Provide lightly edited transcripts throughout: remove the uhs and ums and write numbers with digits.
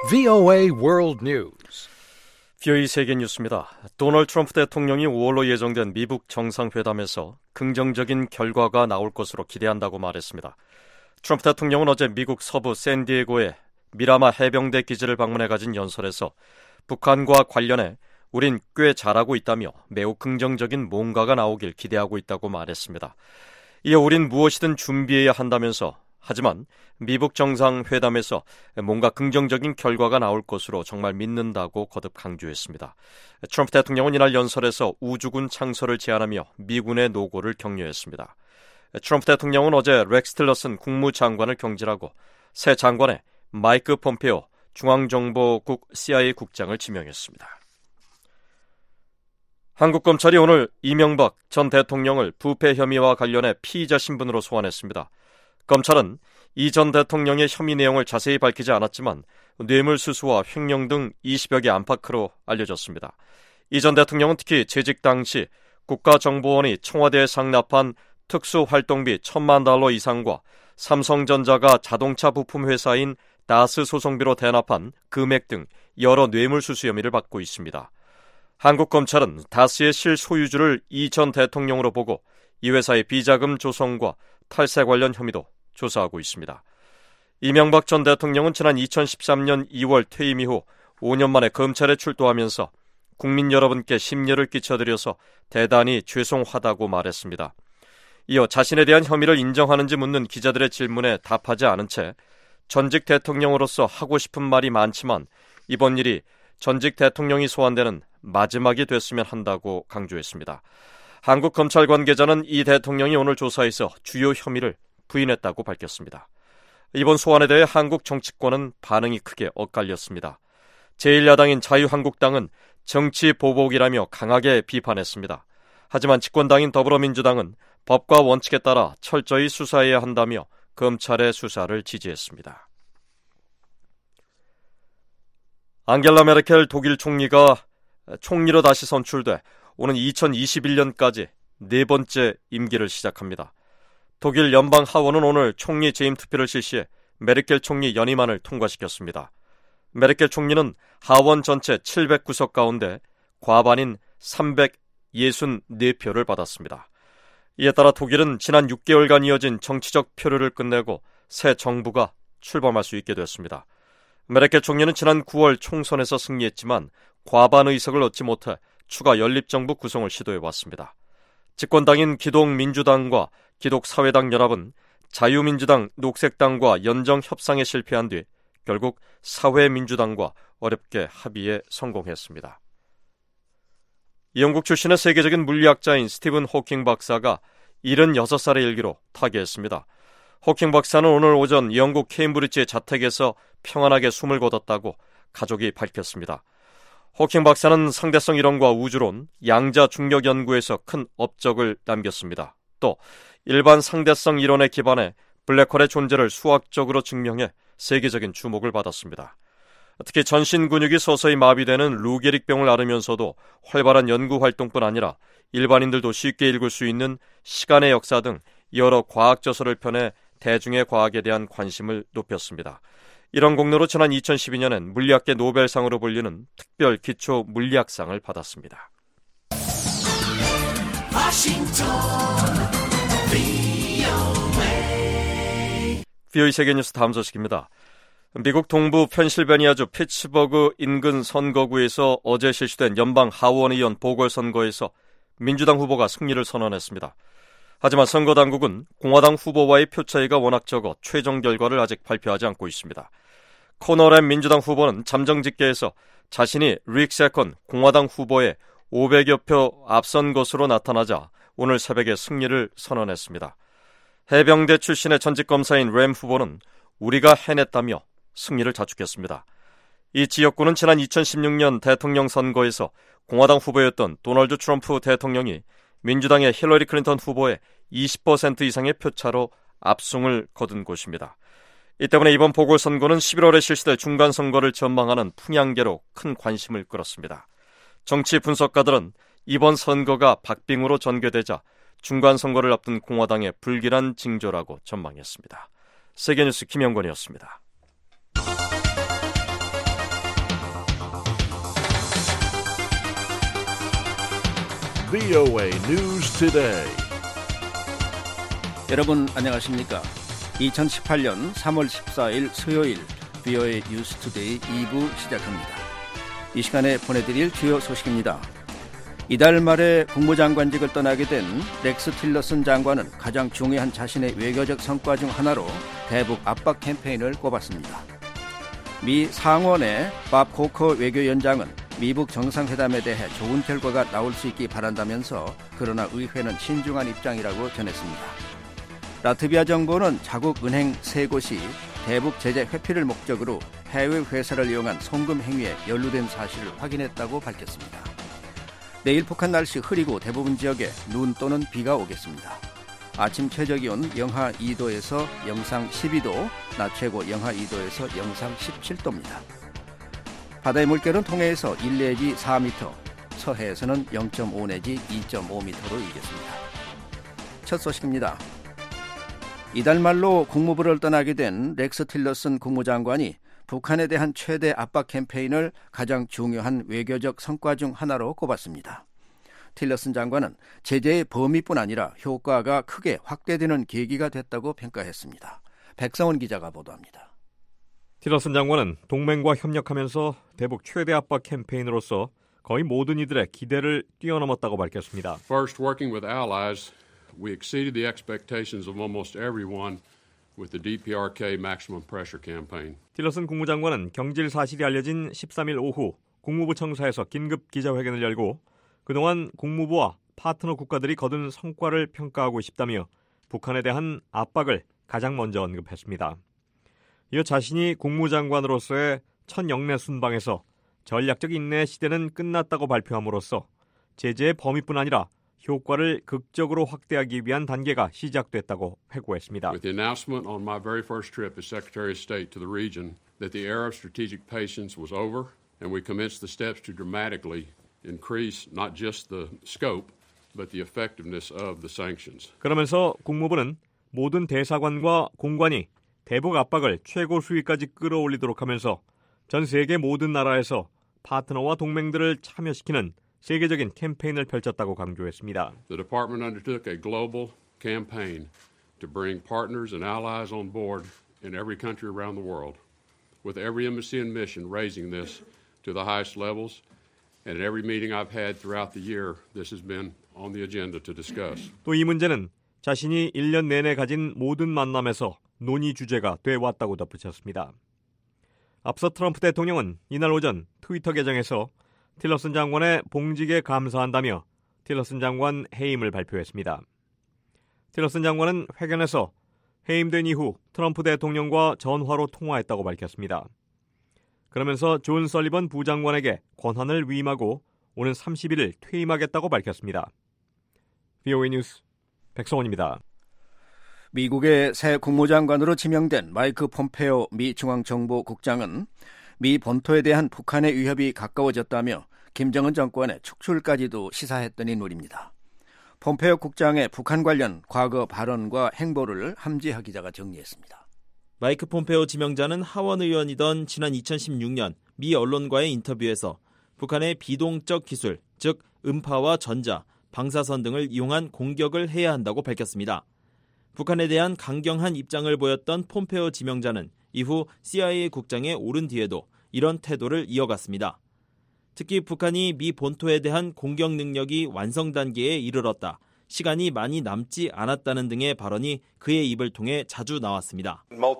VOA World News. VOA 세계 뉴스입니다. 도널드 트럼프 대통령이 5월로 예정된 미국 정상회담에서 긍정적인 결과가 나올 것으로 기대한다고 말했습니다. 트럼프 대통령은 어제 미국 서부 샌디에고의 미라마 해병대 기지를 방문해 가진 연설에서 북한과 관련해 우린 꽤 잘하고 있다며 매우 긍정적인 뭔가가 나오길 기대하고 있다고 말했습니다. 이어 우린 무엇이든 준비해야 한다면서 하지만 미국 정상회담에서 뭔가 긍정적인 결과가 나올 것으로 정말 믿는다고 거듭 강조했습니다. 트럼프 대통령은 이날 연설에서 우주군 창설을 제안하며 미군의 노고를 격려했습니다. 트럼프 대통령은 어제 렉스 틸러슨 국무장관을 경질하고 새 장관에 마이크 폼페오 중앙정보국 CIA 국장을 지명했습니다. 한국 검찰이 오늘 이명박 전 대통령을 부패 혐의와 관련해 피의자 신분으로 소환했습니다. 검찰은 이 전 대통령의 혐의 내용을 자세히 밝히지 않았지만 뇌물수수와 횡령 등 20여 개 안팎으로 알려졌습니다. 이 전 대통령은 특히 재직 당시 국가정보원이 청와대에 상납한 특수활동비 1,000만 달러 이상과 삼성전자가 자동차 부품 회사인 다스 소송비로 대납한 금액 등 여러 뇌물수수 혐의를 받고 있습니다. 한국 검찰은 다스의 실소유주를 이 전 대통령으로 보고 이 회사의 비자금 조성과 탈세 관련 혐의도 조사하고 있습니다. 이명박 전 대통령은 지난 2013년 2월 퇴임 이후 5년 만에 검찰에 출두하면서 국민 여러분께 심려를 끼쳐드려서 대단히 죄송하다고 말했습니다. 이어 자신에 대한 혐의를 인정하는지 묻는 기자들의 질문에 답하지 않은 채 전직 대통령으로서 하고 싶은 말이 많지만 이번 일이 전직 대통령이 소환되는 마지막이 됐으면 한다고 강조했습니다. 한국 검찰 관계자는 이 대통령이 오늘 조사에서 주요 혐의를 부인했다고 밝혔습니다. 이번 소환에 대해 한국 정치권은 반응이 크게 엇갈렸습니다. 제1야당인 자유한국당은 정치 보복이라며 강하게 비판했습니다. 하지만 집권당인 더불어민주당은 법과 원칙에 따라 철저히 수사해야 한다며 검찰의 수사를 지지했습니다. 앙겔라 메르켈 독일 총리가 총리로 다시 선출돼 오는 2021년까지 네 번째 임기를 시작합니다. 독일 연방 하원은 오늘 총리 재임 투표를 실시해 메르켈 총리 연임안을 통과시켰습니다. 메르켈 총리는 하원 전체 700구석 가운데 과반인 364표를 받았습니다. 이에 따라 독일은 지난 6개월간 이어진 정치적 표류를 끝내고 새 정부가 출범할 수 있게 됐습니다. 메르켈 총리는 지난 9월 총선에서 승리했지만 과반 의석을 얻지 못해 추가 연립정부 구성을 시도해왔습니다. 집권당인 기독민주당과 기독사회당 연합은 자유민주당, 녹색당과 연정 협상에 실패한 뒤 결국 사회민주당과 어렵게 합의에 성공했습니다. 영국 출신의 세계적인 물리학자인 스티븐 호킹 박사가 76살의 일기로 타계했습니다. 호킹 박사는 오늘 오전 영국 케임브리지의 자택에서 평안하게 숨을 거뒀다고 가족이 밝혔습니다. 호킹 박사는 상대성 이론과 우주론, 양자 중력 연구에서 큰 업적을 남겼습니다. 또 일반 상대성 이론에 기반해 블랙홀의 존재를 수학적으로 증명해 세계적인 주목을 받았습니다. 특히 전신 근육이 서서히 마비되는 루 게릭병을 앓으면서도 활발한 연구 활동뿐 아니라 일반인들도 쉽게 읽을 수 있는 시간의 역사 등 여러 과학 저서를 펴내 대중의 과학에 대한 관심을 높였습니다. 이런 공로로 지난 2012년엔 물리학계 노벨상으로 불리는 특별 기초 물리학상을 받았습니다. VOA 세계뉴스 다음 소식입니다. 미국 동부 펜실베니아주 피츠버그 인근 선거구에서 어제 실시된 연방 하원의원 보궐선거에서 민주당 후보가 승리를 선언했습니다. 하지만 선거당국은 공화당 후보와의 표 차이가 워낙 적어 최종 결과를 아직 발표하지 않고 있습니다. 코너랜 민주당 후보는 잠정집계에서 자신이 릭 세컨 공화당 후보에 500여 표 앞선 것으로 나타나자 오늘 새벽에 승리를 선언했습니다. 해병대 출신의 전직 검사인 램 후보는 우리가 해냈다며 승리를 자축했습니다. 이 지역구는 지난 2016년 대통령 선거에서 공화당 후보였던 도널드 트럼프 대통령이 민주당의 힐러리 클린턴 후보에 20% 이상의 표차로 압승을 거둔 곳입니다. 이 때문에 이번 보궐선거는 11월에 실시될 중간선거를 전망하는 풍향계로 큰 관심을 끌었습니다. 정치 분석가들은 이번 선거가 박빙으로 전개되자 중간선거를 앞둔 공화당의 불길한 징조라고 전망했습니다. 세계뉴스 김영권이었습니다. VOA News Today. 여러분 안녕하십니까? 2018년 3월 14일 수요일 VOA 뉴스 투데이 2부 시작합니다. 이 시간에 보내드릴 주요 소식입니다. 이달 말에 국무장관직을 떠나게 된 렉스 틸러슨 장관은 가장 중요한 자신의 외교적 성과 중 하나로 대북 압박 캠페인을 꼽았습니다. 미 상원의 밥 코커 외교위원장은 미북 정상회담에 대해 좋은 결과가 나올 수 있기 바란다면서 그러나 의회는 신중한 입장이라고 전했습니다. 라트비아 정부는 자국 은행 3곳이 대북 제재 회피를 목적으로 해외 회사를 이용한 송금 행위에 연루된 사실을 확인했다고 밝혔습니다. 내일 북한 날씨 흐리고 대부분 지역에 눈 또는 비가 오겠습니다. 아침 최저기온 영하 2도에서 영상 12도, 낮 최고 영하 2도에서 영상 17도입니다. 바다의 물결은 동해에서 1 내지 4m, 서해에서는 0.5 내지 2.5m로 일겠습니다. 첫 소식입니다. 이달 말로 국무부를 떠나게 된 렉스 틸러슨 국무장관이 북한에 대한 최대 압박 캠페인을 가장 중요한 외교적 성과 중 하나로 꼽았습니다. 틸러슨 장관은 제재의 범위뿐 아니라 효과가 크게 확대되는 계기가 됐다고 평가했습니다. 백성원 기자가 보도합니다. 틸러슨 장관은 동맹과 협력하면서 대북 최대 압박 캠페인으로서 거의 모든 이들의 기대를 뛰어넘었다고 밝혔습니다. First, working with allies, we exceeded the expectations of almost everyone with the DPRK maximum pressure campaign. 틸러슨 국무장관은 경질 사실이 알려진 13일 오후 국무부 청사에서 긴급 기자회견을 열고 그동안 국무부와 파트너 국가들이 거둔 성과를 평가하고 싶다며 북한에 대한 압박을 가장 먼저 언급했습니다. 이어 자신이 국무장관으로서의 첫 영내 순방에서 전략적 인내 시대는 끝났다고 발표함으로써 제재의 범위뿐 아니라 효과를 극적으로 확대하기 위한 단계가 시작됐다고 회고했습니다. With the announcement on my very first trip as Secretary of State to the region that the era of strategic patience was over and we commenced the steps to dramatically increase not just the scope but the effectiveness of the sanctions. 그러면서 국무부는 모든 대사관과 공관이 대북 압박을 최고 수위까지 끌어올리도록 하면서 전 세계 모든 나라에서 파트너와 동맹들을 참여시키는 세계적인 캠페인을 펼쳤다고 강조했습니다. The department undertook a global campaign to bring partners and allies on board in every country around the world, with every embassy and mission raising this to the highest levels. And at every meeting I've had throughout the year, this has been on the agenda to discuss. 또 이 문제는 자신이 1년 내내 가진 모든 만남에서 논의 주제가 돼 왔다고 덧붙였습니다. 앞서 트럼프 대통령은 이날 오전 트위터 계정에서 틸러슨 장관의 봉직에 감사한다며 틸러슨 장관 해임을 발표했습니다. 틸러슨 장관은 회견에서 해임된 이후 트럼프 대통령과 전화로 통화했다고 밝혔습니다. 그러면서 존 설리번 부장관에게 권한을 위임하고 오는 31일 퇴임하겠다고 밝혔습니다. VOA 뉴스 백성원입니다. 미국의 새 국무장관으로 지명된 마이크 폼페오 미 중앙정보국장은 미 본토에 대한 북한의 위협이 가까워졌다며 김정은 정권의 축출까지도 시사했던 인물입니다. 폼페오 국장의 북한 관련 과거 발언과 행보를 함지하 기자가 정리했습니다. 마이크 폼페오 지명자는 하원 의원이던 지난 2016년 미 언론과의 인터뷰에서 북한의 비동적 기술, 즉 음파와 전자, 방사선 등을 이용한 공격을 해야 한다고 밝혔습니다. 북한에 대한 강경한 입장을 보였던 폼페오 지명자는 이후 CIA 국장에 오른 뒤에도 이런 태도를 이어갔습니다. 특히 북한이 미 본토에 대한 공격 능력이 완성 단계에 이르렀다, 시간이 많이 남지 않았다는 등의 발언이 그의 입을 통해 자주 나왔습니다.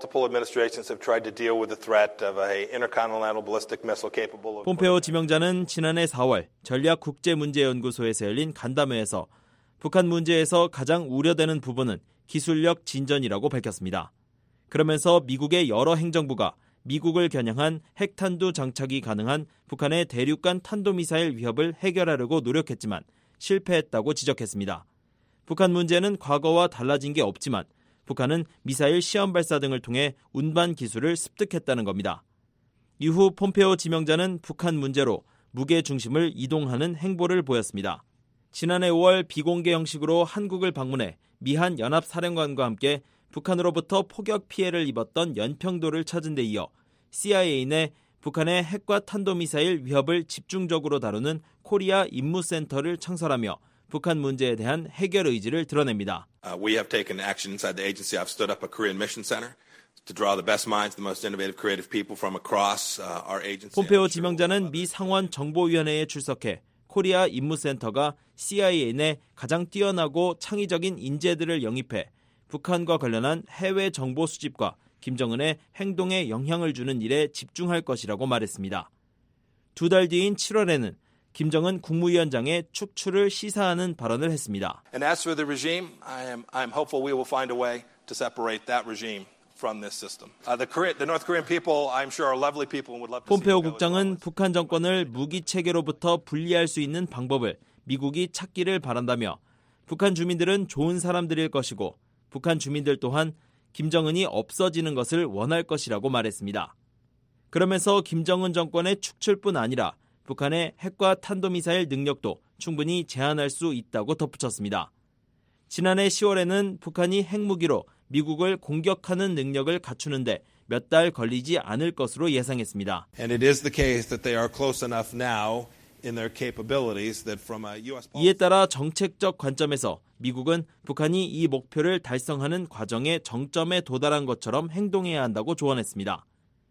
폼페오 지명자는 지난해 4월 전략국제문제연구소에서 열린 간담회에서 북한 문제에서 가장 우려되는 부분은 기술력 진전이라고 밝혔습니다. 그러면서 미국의 여러 행정부가 미국을 겨냥한 핵탄두 장착이 가능한 북한의 대륙간 탄도미사일 위협을 해결하려고 노력했지만 실패했다고 지적했습니다. 북한 문제는 과거와 달라진 게 없지만 북한은 미사일 시험 발사 등을 통해 운반 기술을 습득했다는 겁니다. 이후 폼페오 지명자는 북한 문제로 무게 중심을 이동하는 행보를 보였습니다. 지난해 5월 비공개 형식으로 한국을 방문해 미한 연합사령관과 함께 북한으로부터 포격 피해를 입었던 연평도를 찾은 데 이어 CIA 내 북한의 핵과 탄도미사일 위협을 집중적으로 다루는 코리아 임무센터를 창설하며 북한 문제에 대한 해결 의지를 드러냅니다. We have taken action inside the agency. I've stood up a Korean mission center to draw the best minds, the most innovative, creative people from across our agency. 폼페오 지명자는 미 상원 정보위원회에 출석해 코리아 임무센터가 CIA 내 가장 뛰어나고 창의적인 인재들을 영입해 북한과 관련한 해외 정보 수집과 김정은의 행동에 영향을 주는 일에 집중할 것이라고 말했습니다. 2달 뒤인 7월에는 김정은 국무위원장의 축출을 시사하는 발언을 했습니다. And as for the regime, I'm hopeful we will find a way to separate that regime from this system. The North Korean people, I'm sure, are lovely people and would love to see. 폼페오 국장은 북한 정권을 무기 체계로부터 분리할 수 있는 방법을 미국이 찾기를 바란다며 북한 주민들은 좋은 사람들일 것이고 북한 주민들 또한 김정은이 없어지는 것을 원할 것이라고 말했습니다. 그러면서 김정은 정권의 축출뿐 아니라 북한의 핵과 탄도미사일 능력도 충분히 제한할 수 있다고 덧붙였습니다. 지난해 10월에는 북한이 핵무기로 미국을 공격하는 능력을 갖추는데 몇 달 걸리지 않을 것으로 예상했습니다. And it is the case that they are close enough now in their capabilities that from a US 이에 따라 정책적 관점에서 미국은 북한이 이 목표를 달성하는 과정의 정점에 도달한 것처럼 행동해야 한다고 조언했습니다.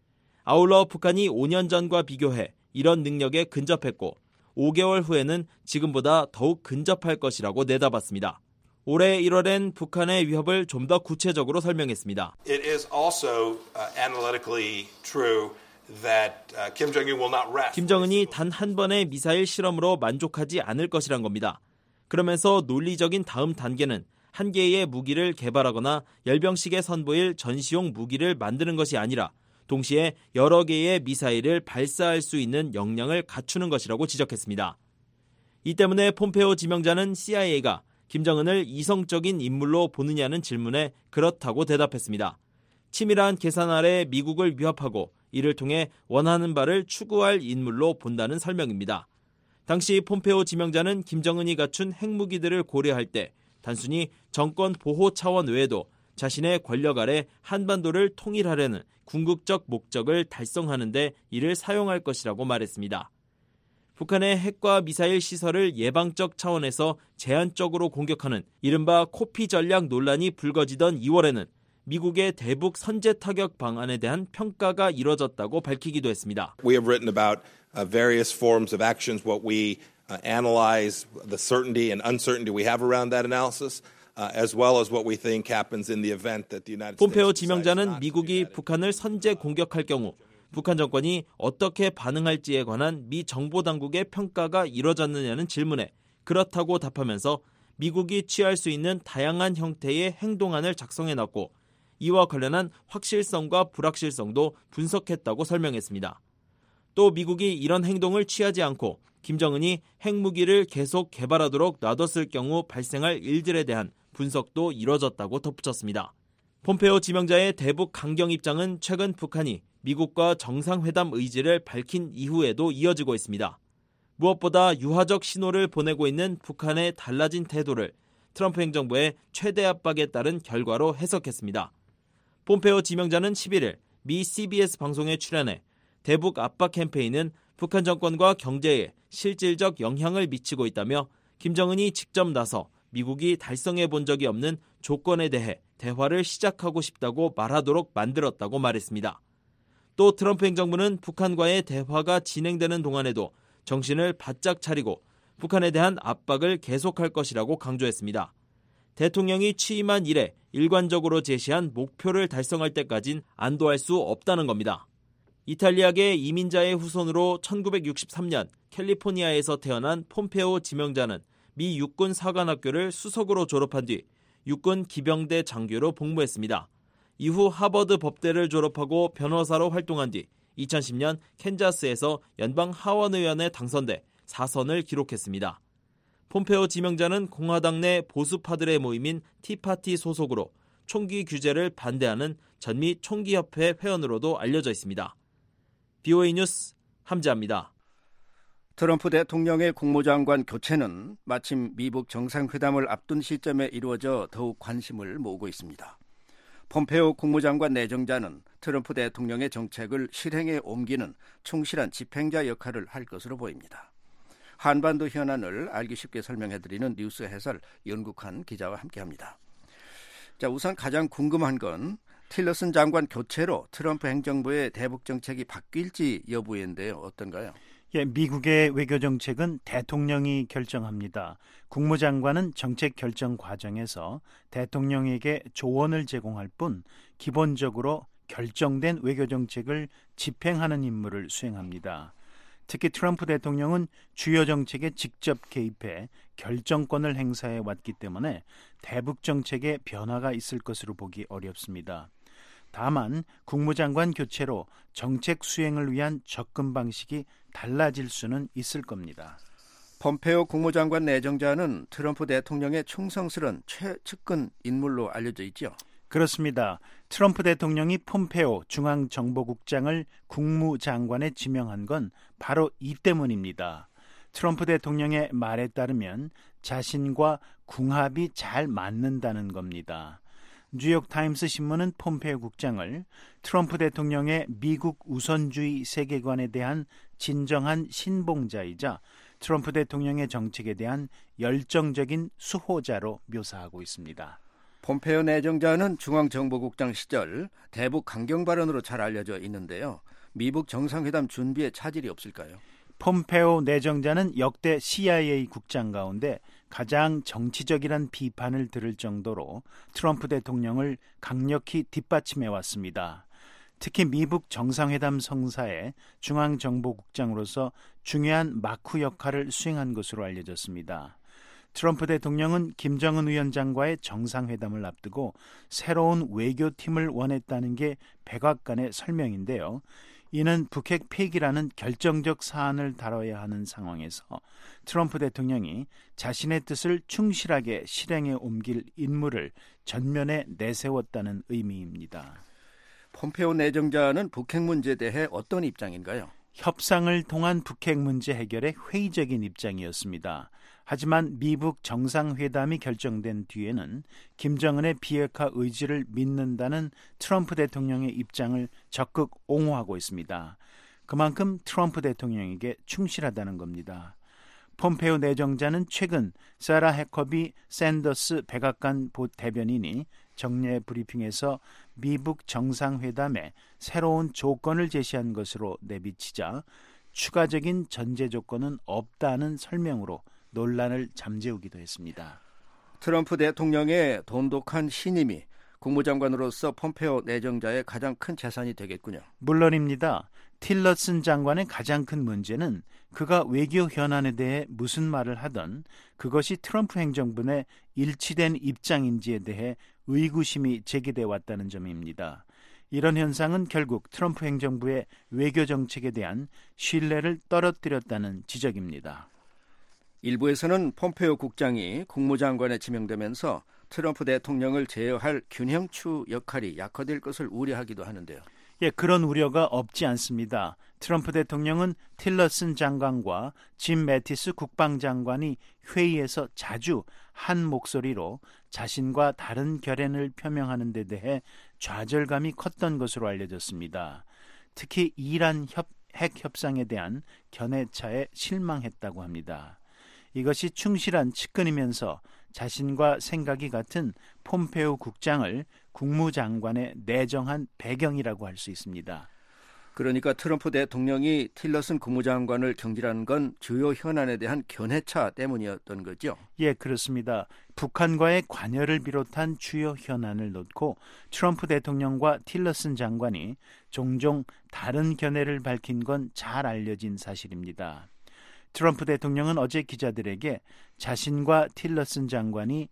아울러 북한이 5년 전과 비교해 이런 능력에 근접했고 5개월 후에는 지금보다 더욱 근접할 것이라고 내다봤습니다. 올해 1월엔 북한의 위협을 좀 더 구체적으로 설명했습니다. It is also analytically true that Kim Jong-un will not rest. 김정은이 단 한 번의 미사일 실험으로 만족하지 않을 것이란 겁니다. 그러면서 논리적인 다음 단계는 한 개의 무기를 개발하거나 열병식에 선보일 전시용 무기를 만드는 것이 아니라 동시에 여러 개의 미사일을 발사할 수 있는 역량을 갖추는 것이라고 지적했습니다. 이 때문에 폼페오 지명자는 CIA가 김정은을 이성적인 인물로 보느냐는 질문에 그렇다고 대답했습니다. 치밀한 계산 아래 미국을 위협하고 이를 통해 원하는 바를 추구할 인물로 본다는 설명입니다. 당시 폼페오 지명자는 김정은이 갖춘 핵무기들을 고려할 때 단순히 정권 보호 차원 외에도 자신의 권력 아래 한반도를 통일하려는 궁극적 목적을 달성하는 데 이를 사용할 것이라고 말했습니다. 북한의 핵과 미사일 시설을 예방적 차원에서 제한적으로 공격하는 이른바 코피 전략 논란이 불거지던 2월에는 미국의 대북 선제 타격 방안에 대한 평가가 이뤄졌다고 밝히기도 했습니다. We have written about various forms of actions, what we analyze, the certainty and uncertainty we have around that analysis. As well as what we think happens in the event that the United States. 폼페오 지명자는 미국이 북한을 선제 공격할 경우 북한 정권이 어떻게 반응할지에 관한 미 정보 당국의 평가가 이뤄졌느냐는 질문에 그렇다고 답하면서 미국이 취할 수 있는 다양한 형태의 행동안을 작성해놨고 이와 관련한 확실성과 불확실성도 분석했다고 설명했습니다. 또 미국이 이런 행동을 취하지 않고 김정은이 핵무기를 계속 개발하도록 놔뒀을 경우 발생할 일들에 대한 분석도 이뤄졌다고 덧붙였습니다. 폼페오 지명자의 대북 강경 입장은 최근 북한이 미국과 정상회담 의지를 밝힌 이후에도 이어지고 있습니다. 무엇보다 유화적 신호를 보내고 있는 북한의 달라진 태도를 트럼프 행정부의 최대 압박에 따른 결과로 해석했습니다. 폼페오 지명자는 11일 미 CBS 방송에 출연해 대북 압박 캠페인은 북한 정권과 경제에 실질적 영향을 미치고 있다며 김정은이 직접 나서 미국이 달성해 본 적이 없는 조건에 대해 대화를 시작하고 싶다고 말하도록 만들었다고 말했습니다. 또 트럼프 행정부는 북한과의 대화가 진행되는 동안에도 정신을 바짝 차리고 북한에 대한 압박을 계속할 것이라고 강조했습니다. 대통령이 취임한 이래 일관적으로 제시한 목표를 달성할 때까진 안도할 수 없다는 겁니다. 이탈리아계 이민자의 후손으로 1963년 캘리포니아에서 태어난 폼페오 지명자는 미 육군 사관학교를 수석으로 졸업한 뒤 육군 기병대 장교로 복무했습니다. 이후 하버드 법대를 졸업하고 변호사로 활동한 뒤 2010년 캔자스에서 연방 하원의원에 당선돼 4선을 기록했습니다. 폼페오 지명자는 공화당 내 보수파들의 모임인 티파티 소속으로 총기 규제를 반대하는 전미 총기협회 회원으로도 알려져 있습니다. BOA 뉴스 함재합니다. 트럼프 대통령의 국무장관 교체는 마침 미북 정상회담을 앞둔 시점에 이루어져 더욱 관심을 모으고 있습니다. 폼페오 국무장관 내정자는 트럼프 대통령의 정책을 실행에 옮기는 충실한 집행자 역할을 할 것으로 보입니다. 한반도 현안을 알기 쉽게 설명해드리는 뉴스 해설 연국한 기자와 함께합니다. 자, 우선 가장 궁금한 건 틸러슨 장관 교체로 트럼프 행정부의 대북 정책이 바뀔지 여부인데요. 어떤가요? 예, 미국의 외교 정책은 대통령이 결정합니다. 국무장관은 정책 결정 과정에서 대통령에게 조언을 제공할 뿐 기본적으로 결정된 외교 정책을 집행하는 임무를 수행합니다. 특히 트럼프 대통령은 주요 정책에 직접 개입해 결정권을 행사해 왔기 때문에 대북 정책에 변화가 있을 것으로 보기 어렵습니다. 다만 국무장관 교체로 정책 수행을 위한 접근 방식이 달라질 수는 있을 겁니다. 폼페오 국무장관 내정자는 트럼프 대통령의 충성스런 최측근 인물로 알려져 있죠. 그렇습니다. 트럼프 대통령이 폼페오 중앙정보국장을 국무장관에 지명한 건 바로 이 때문입니다. 트럼프 대통령의 말에 따르면 자신과 궁합이 잘 맞는다는 겁니다. 뉴욕타임스 신문은 폼페오 국장을 트럼프 대통령의 미국 우선주의 세계관에 대한 진정한 신봉자이자 트럼프 대통령의 정책에 대한 열정적인 수호자로 묘사하고 있습니다. 폼페오 내정자는 중앙정보국장 시절 대북 강경 발언으로 잘 알려져 있는데요. 미북 정상회담 준비에 차질이 없을까요? 폼페오 내정자는 역대 CIA 국장 가운데 가장 정치적이란 비판을 들을 정도로 트럼프 대통령을 강력히 뒷받침해 왔습니다. 특히 미북 정상회담 성사의 중앙정보국장으로서 중요한 마크 역할을 수행한 것으로 알려졌습니다. 트럼프 대통령은 김정은 위원장과의 정상회담을 앞두고 새로운 외교팀을 원했다는 게 백악관의 설명인데요. 이는 북핵 폐기라는 결정적 사안을 다뤄야 하는 상황에서 트럼프 대통령이 자신의 뜻을 충실하게 실행에 옮길 인물을 전면에 내세웠다는 의미입니다. 폼페오 내정자는 북핵 문제에 대해 어떤 입장인가요? 협상을 통한 북핵 문제 해결에 회의적인 입장이었습니다. 하지만 미북 정상회담이 결정된 뒤에는 김정은의 비핵화 의지를 믿는다는 트럼프 대통령의 입장을 적극 옹호하고 있습니다. 그만큼 트럼프 대통령에게 충실하다는 겁니다. 폼페오 내정자는 최근 사라 해커비 샌더스 백악관 대변인이 정례 브리핑에서 미북 정상회담에 새로운 조건을 제시한 것으로 내비치자 추가적인 전제 조건은 없다는 설명으로 논란을 잠재우기도 했습니다. 트럼프 대통령의 돈독한 신임이 국무장관으로서 폼페오 내정자의 가장 큰 재산이 되겠군요. 물론입니다. 틸러슨 장관의 가장 큰 문제는 그가 외교 현안에 대해 무슨 말을 하던 그것이 트럼프 행정부 내 일치된 입장인지에 대해 의구심이 제기돼 왔다는 점입니다. 이런 현상은 결국 트럼프 행정부의 외교 정책에 대한 신뢰를 떨어뜨렸다는 지적입니다. 일부에서는 폼페오 국장이 국무장관에 지명되면서 트럼프 대통령을 제어할 균형추 역할이 약화될 것을 우려하기도 하는데요. 예, 그런 우려가 없지 않습니다. 트럼프 대통령은 틸러슨 장관과 짐 매티스 국방장관이 회의에서 자주 한 목소리로 자신과 다른 결연을 표명하는 데 대해 좌절감이 컸던 것으로 알려졌습니다. 특히 이란 핵 협상에 대한 견해차에 실망했다고 합니다. 이것이 충실한 측근이면서 자신과 생각이 같은 폼페오 국장을 국무장관에 내정한 배경이라고 할 수 있습니다. 그러니까 트럼프 대통령이 틸러슨 국무장관을 경질한 건 주요 현안에 대한 견해차 때문이었던 거죠? 예, 그렇습니다. 북한과의 관여를 비롯한 주요 현안을 놓고 트럼프 대통령과 틸러슨 장관이 종종 다른 견해를 밝힌 건 잘 알려진 사실입니다. 트럼프 대통령은 어제 기자들에게 자신과 틸러슨 장관이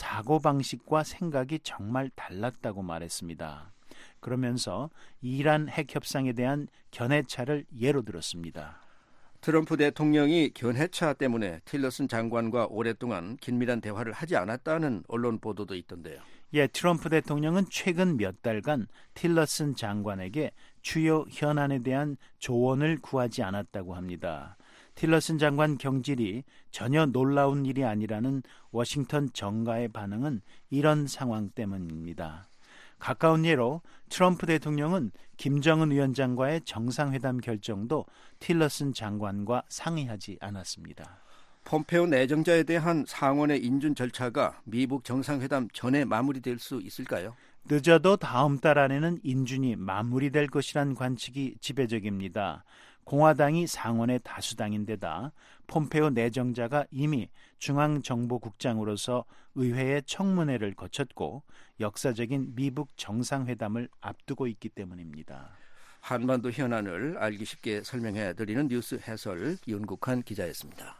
사고방식과 생각이 정말 달랐다고 말했습니다. 그러면서 이란 핵 협상에 대한 견해차를 예로 들었습니다. 트럼프 대통령이 견해차 때문에 틸러슨 장관과 오랫동안 긴밀한 대화를 하지 않았다는 언론 보도도 있던데요. 예, 트럼프 대통령은 최근 몇 달간 틸러슨 장관에게 주요 현안에 대한 조언을 구하지 않았다고 합니다. 틸러슨 장관 경질이 전혀 놀라운 일이 아니라는 워싱턴 정가의 반응은 이런 상황 때문입니다. 가까운 예로 트럼프 대통령은 김정은 위원장과의 정상회담 결정도 틸러슨 장관과 상의하지 않았습니다. 폼페오 내정자에 대한 상원의 인준 절차가 미북 정상회담 전에 마무리될 수 있을까요? 늦어도 다음 달 안에는 인준이 마무리될 것이란 관측이 지배적입니다. 공화당이 상원의 다수당인데다 폼페오 내정자가 이미 중앙정보국장으로서 의회의 청문회를 거쳤고 역사적인 미북 정상회담을 앞두고 있기 때문입니다. 한반도 현안을 알기 쉽게 설명해드리는 뉴스 해설 윤국한 기자였습니다.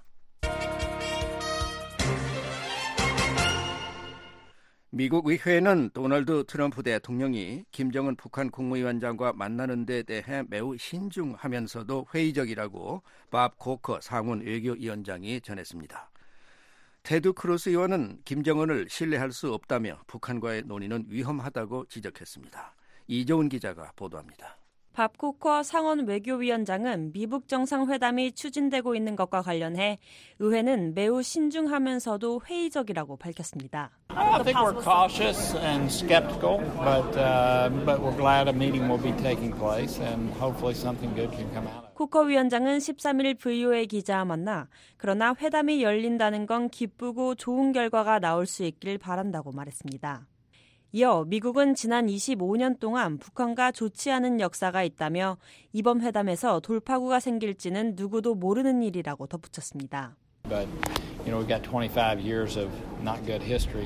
미국 의회는 도널드 트럼프 대통령이 김정은 북한 국무위원장과 만나는 데 대해 매우 신중하면서도 회의적이라고 밥 코커 상원 외교위원장이 전했습니다. 테드 크루스 의원은 김정은을 신뢰할 수 없다며 북한과의 논의는 위험하다고 지적했습니다. 이조은 기자가 보도합니다. 밥 코커 상원 외교위원장은 미북 정상회담이 추진되고 있는 것과 관련해 의회는 매우 신중하면서도 회의적이라고 밝혔습니다. I think we're cautious and skeptical, but we're glad a meeting will be taking place and hopefully something good can come out of it. 코커 위원장은 13일 VOA 기자와 만나 그러나 회담이 열린다는 건 기쁘고 좋은 결과가 나올 수 있길 바란다고 말했습니다. 이어 미국은 지난 25년 동안 북한과 좋지 않은 역사가 있다며 이번 회담에서 돌파구가 생길지는 누구도 모르는 일이라고 덧붙였습니다. But we've got 25 years of not good history.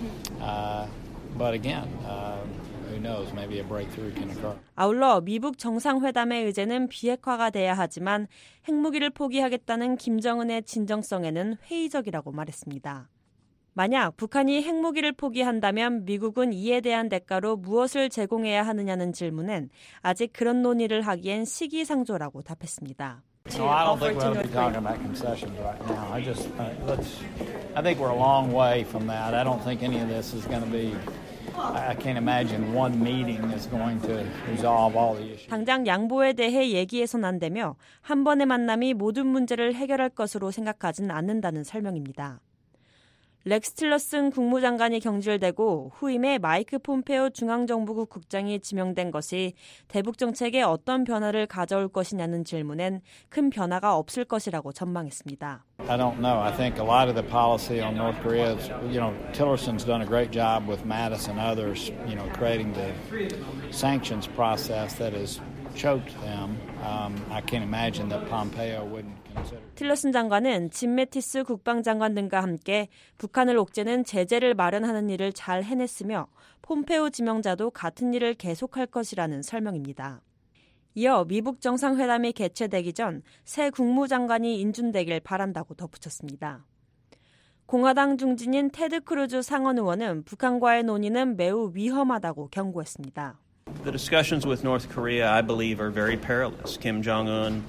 But again, who knows? Maybe a breakthrough can occur. 아울러 미북 정상회담의 의제는 비핵화가 돼야 하지만 핵무기를 포기하겠다는 김정은의 진정성에는 회의적이라고 말했습니다. 만약 북한이 핵무기를 포기한다면 미국은 이에 대한 대가로 무엇을 제공해야 하느냐는 질문엔 아직 그런 논의를 하기엔 시기상조라고 답했습니다. No, I don't think we'll be talking about concessions right now. I think we're a long way from that. I don't think any of this is going to be. I can't imagine one meeting is going to resolve all the issues. 당장 양보에 대해 얘기해선 안 되며 한 번의 만남이 모든 문제를 해결할 것으로 생각하진 않는다는 설명입니다. 렉스 틸러슨 국무장관이 경질되고 후임에 마이크 폼페오 중앙정보국 국장이 지명된 것이 대북 정책에 어떤 변화를 가져올 것이냐는 질문엔 큰 변화가 없을 것이라고 전망했습니다. I don't know. I think a lot of the policy on North Korea is, Tillerson's done a great job with Mattis and others, creating the sanctions process that has choked them. I can't imagine that Pompeo wouldn't consider. 틸러슨 장관은 짐 매티스 국방장관 등과 함께 북한을 옥죄는 제재를 마련하는 일을 잘 해냈으며 폼페오 지명자도 같은 일을 계속할 것이라는 설명입니다. 이어 미북 정상회담이 개최되기 전 새 국무장관이 인준되길 바란다고 덧붙였습니다. 공화당 중진인 테드 크루즈 상원 의원은 북한과의 논의는 매우 위험하다고 경고했습니다. The discussions with North Korea, I believe, are very perilous. Kim Jong-un,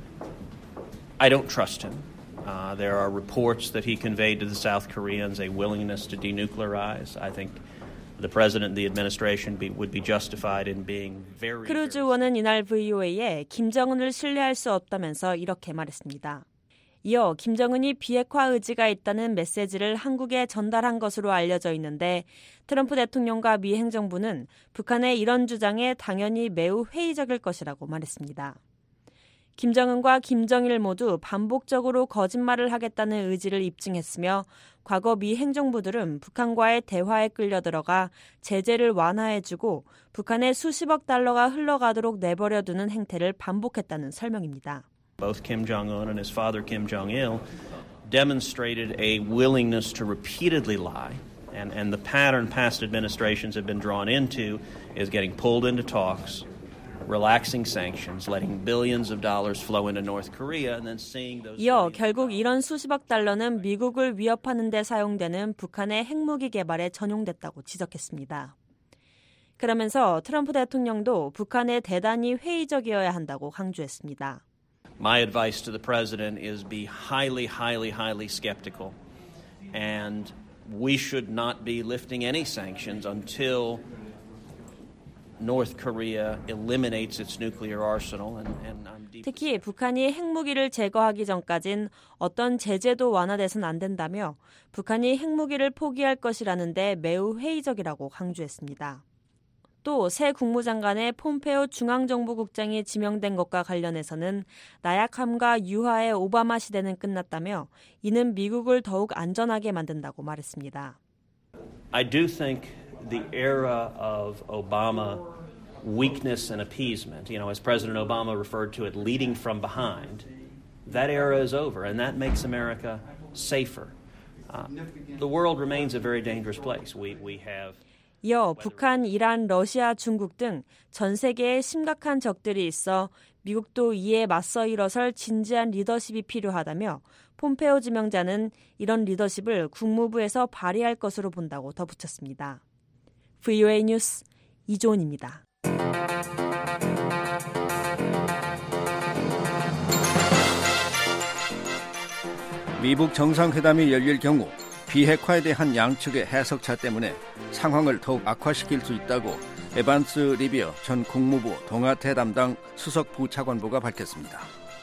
I don't trust him. There are reports that he conveyed to the South Koreans a willingness to denuclearize. I think the president and the administration would be justified in being very. 크루즈 의원은 이날 VOA에 김정은을 신뢰할 수 없다면서 이렇게 말했습니다. 이어 김정은이 비핵화 의지가 있다는 메시지를 한국에 전달한 것으로 알려져 있는데 트럼프 대통령과 미 행정부는 북한의 이런 주장에 당연히 매우 회의적일 것이라고 말했습니다. 김정은과 김정일 모두 반복적으로 거짓말을 하겠다는 의지를 입증했으며 과거 미 행정부들은 북한과의 대화에 끌려들어가 제재를 완화해주고 북한에 수십억 달러가 흘러가도록 내버려두는 행태를 반복했다는 설명입니다. Both Kim Jong-un and his father Kim Jong-il demonstrated a willingness to repeatedly lie, and the pattern past administrations have been drawn into is getting pulled into talks, relaxing sanctions, letting billions of dollars flow into North Korea, and then seeing those. 이어 결국 이런 수십억 달러는 미국을 위협하는 데 사용되는 북한의 핵무기 개발에 전용됐다고 지적했습니다. 그러면서 트럼프 대통령도 북한에 대단히 회의적이어야 한다고 강조했습니다. My advice to the president is be highly, highly, highly skeptical, and we should not be lifting any sanctions until North Korea eliminates its nuclear arsenal. And I'm deep. 특히 북한이 핵무기를 제거하기 전까진 어떤 제재도 완화돼선 안 된다며 북한이 핵무기를 포기할 것이라는데 매우 회의적이라고 강조했습니다. 또 새 국무장관의 폼페오 중앙정보국장이 지명된 것과 관련해서는 나약함과 유화의 오바마 시대는 끝났다며 이는 미국을 더욱 안전하게 만든다고 말했습니다. I do think the era of Obama weakness and appeasement, as President Obama referred to it, leading from behind, that era is over, and that makes America safer. The world remains a very dangerous place. We have 이어 북한, 이란, 러시아, 중국 등 전 세계에 심각한 적들이 있어 미국도 이에 맞서 일어설 진지한 리더십이 필요하다며 폼페오 지명자는 이런 리더십을 국무부에서 발휘할 것으로 본다고 덧붙였습니다. VOA 뉴스 이조은입니다. 미북 정상회담이 열릴 경우 비핵화에 대한 양측의 해석차 때문에 상황을 더욱 악화시킬 수 있다고 에반스 리비어 전 국무부 동아태 담당 수석 부차관보가 밝혔습니다.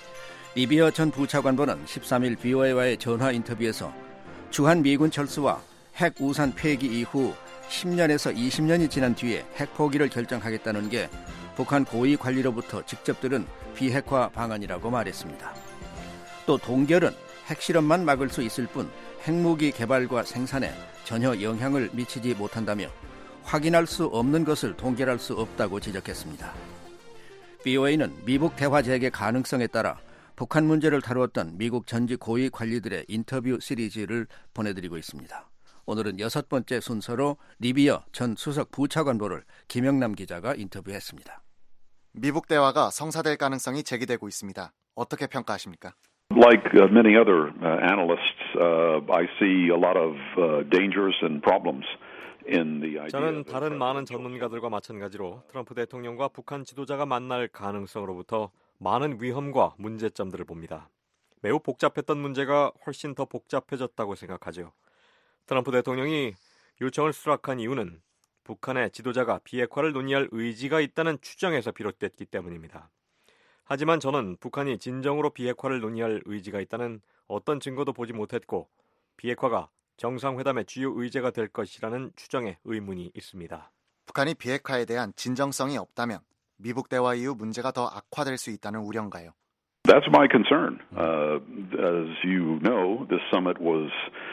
리비어 전 부차관보는 13일 VOA와의 전화 인터뷰에서 주한 미군 철수와 핵 우산 폐기 이후 10년에서 20년이 지난 뒤에 핵 포기를 결정하겠다는 게 북한 고위 관리로부터 직접 들은 비핵화 방안이라고 말했습니다. 또 동결은 핵실험만 막을 수 있을 뿐 핵무기 개발과 생산에 전혀 영향을 미치지 못한다며 확인할 수 없는 것을 동결할 수 없다고 지적했습니다. BOA는 미북 대화 재개 가능성에 따라 북한 문제를 다루었던 미국 전직 고위 관리들의 인터뷰 시리즈를 보내드리고 있습니다. 오늘은 6번째 순서로 리비어 전 수석 부차관보를 김영남 기자가 인터뷰했습니다. 미북 대화가 성사될 가능성이 제기되고 있습니다. 어떻게 평가하십니까? Like many other analysts, I see a lot of dangers and problems in the idea. 저는 다른 많은 전문가들과 마찬가지로 트럼프 대통령과 북한 지도자가 만날 가능성으로부터 많은 위험과 문제점들을 봅니다. 매우 복잡했던 문제가 훨씬 더 복잡해졌다고 생각하죠. 트럼프 대통령이 요청을 수락한 이유는 북한의 지도자가 비핵화를 논의할 의지가 있다는 추정에서 비롯됐기 때문입니다. 하지만 저는 북한이 진정으로 비핵화를 논의할 의지가 있다는 어떤 증거도 보지 못했고 비핵화가 정상회담의 주요 의제가 될 것이라는 추정에 의문이 있습니다. 북한이 비핵화에 대한 진정성이 없다면 미북 대화 이후 문제가 더 악화될 수 있다는 우려인가요? That's my concern. As you know, this summit was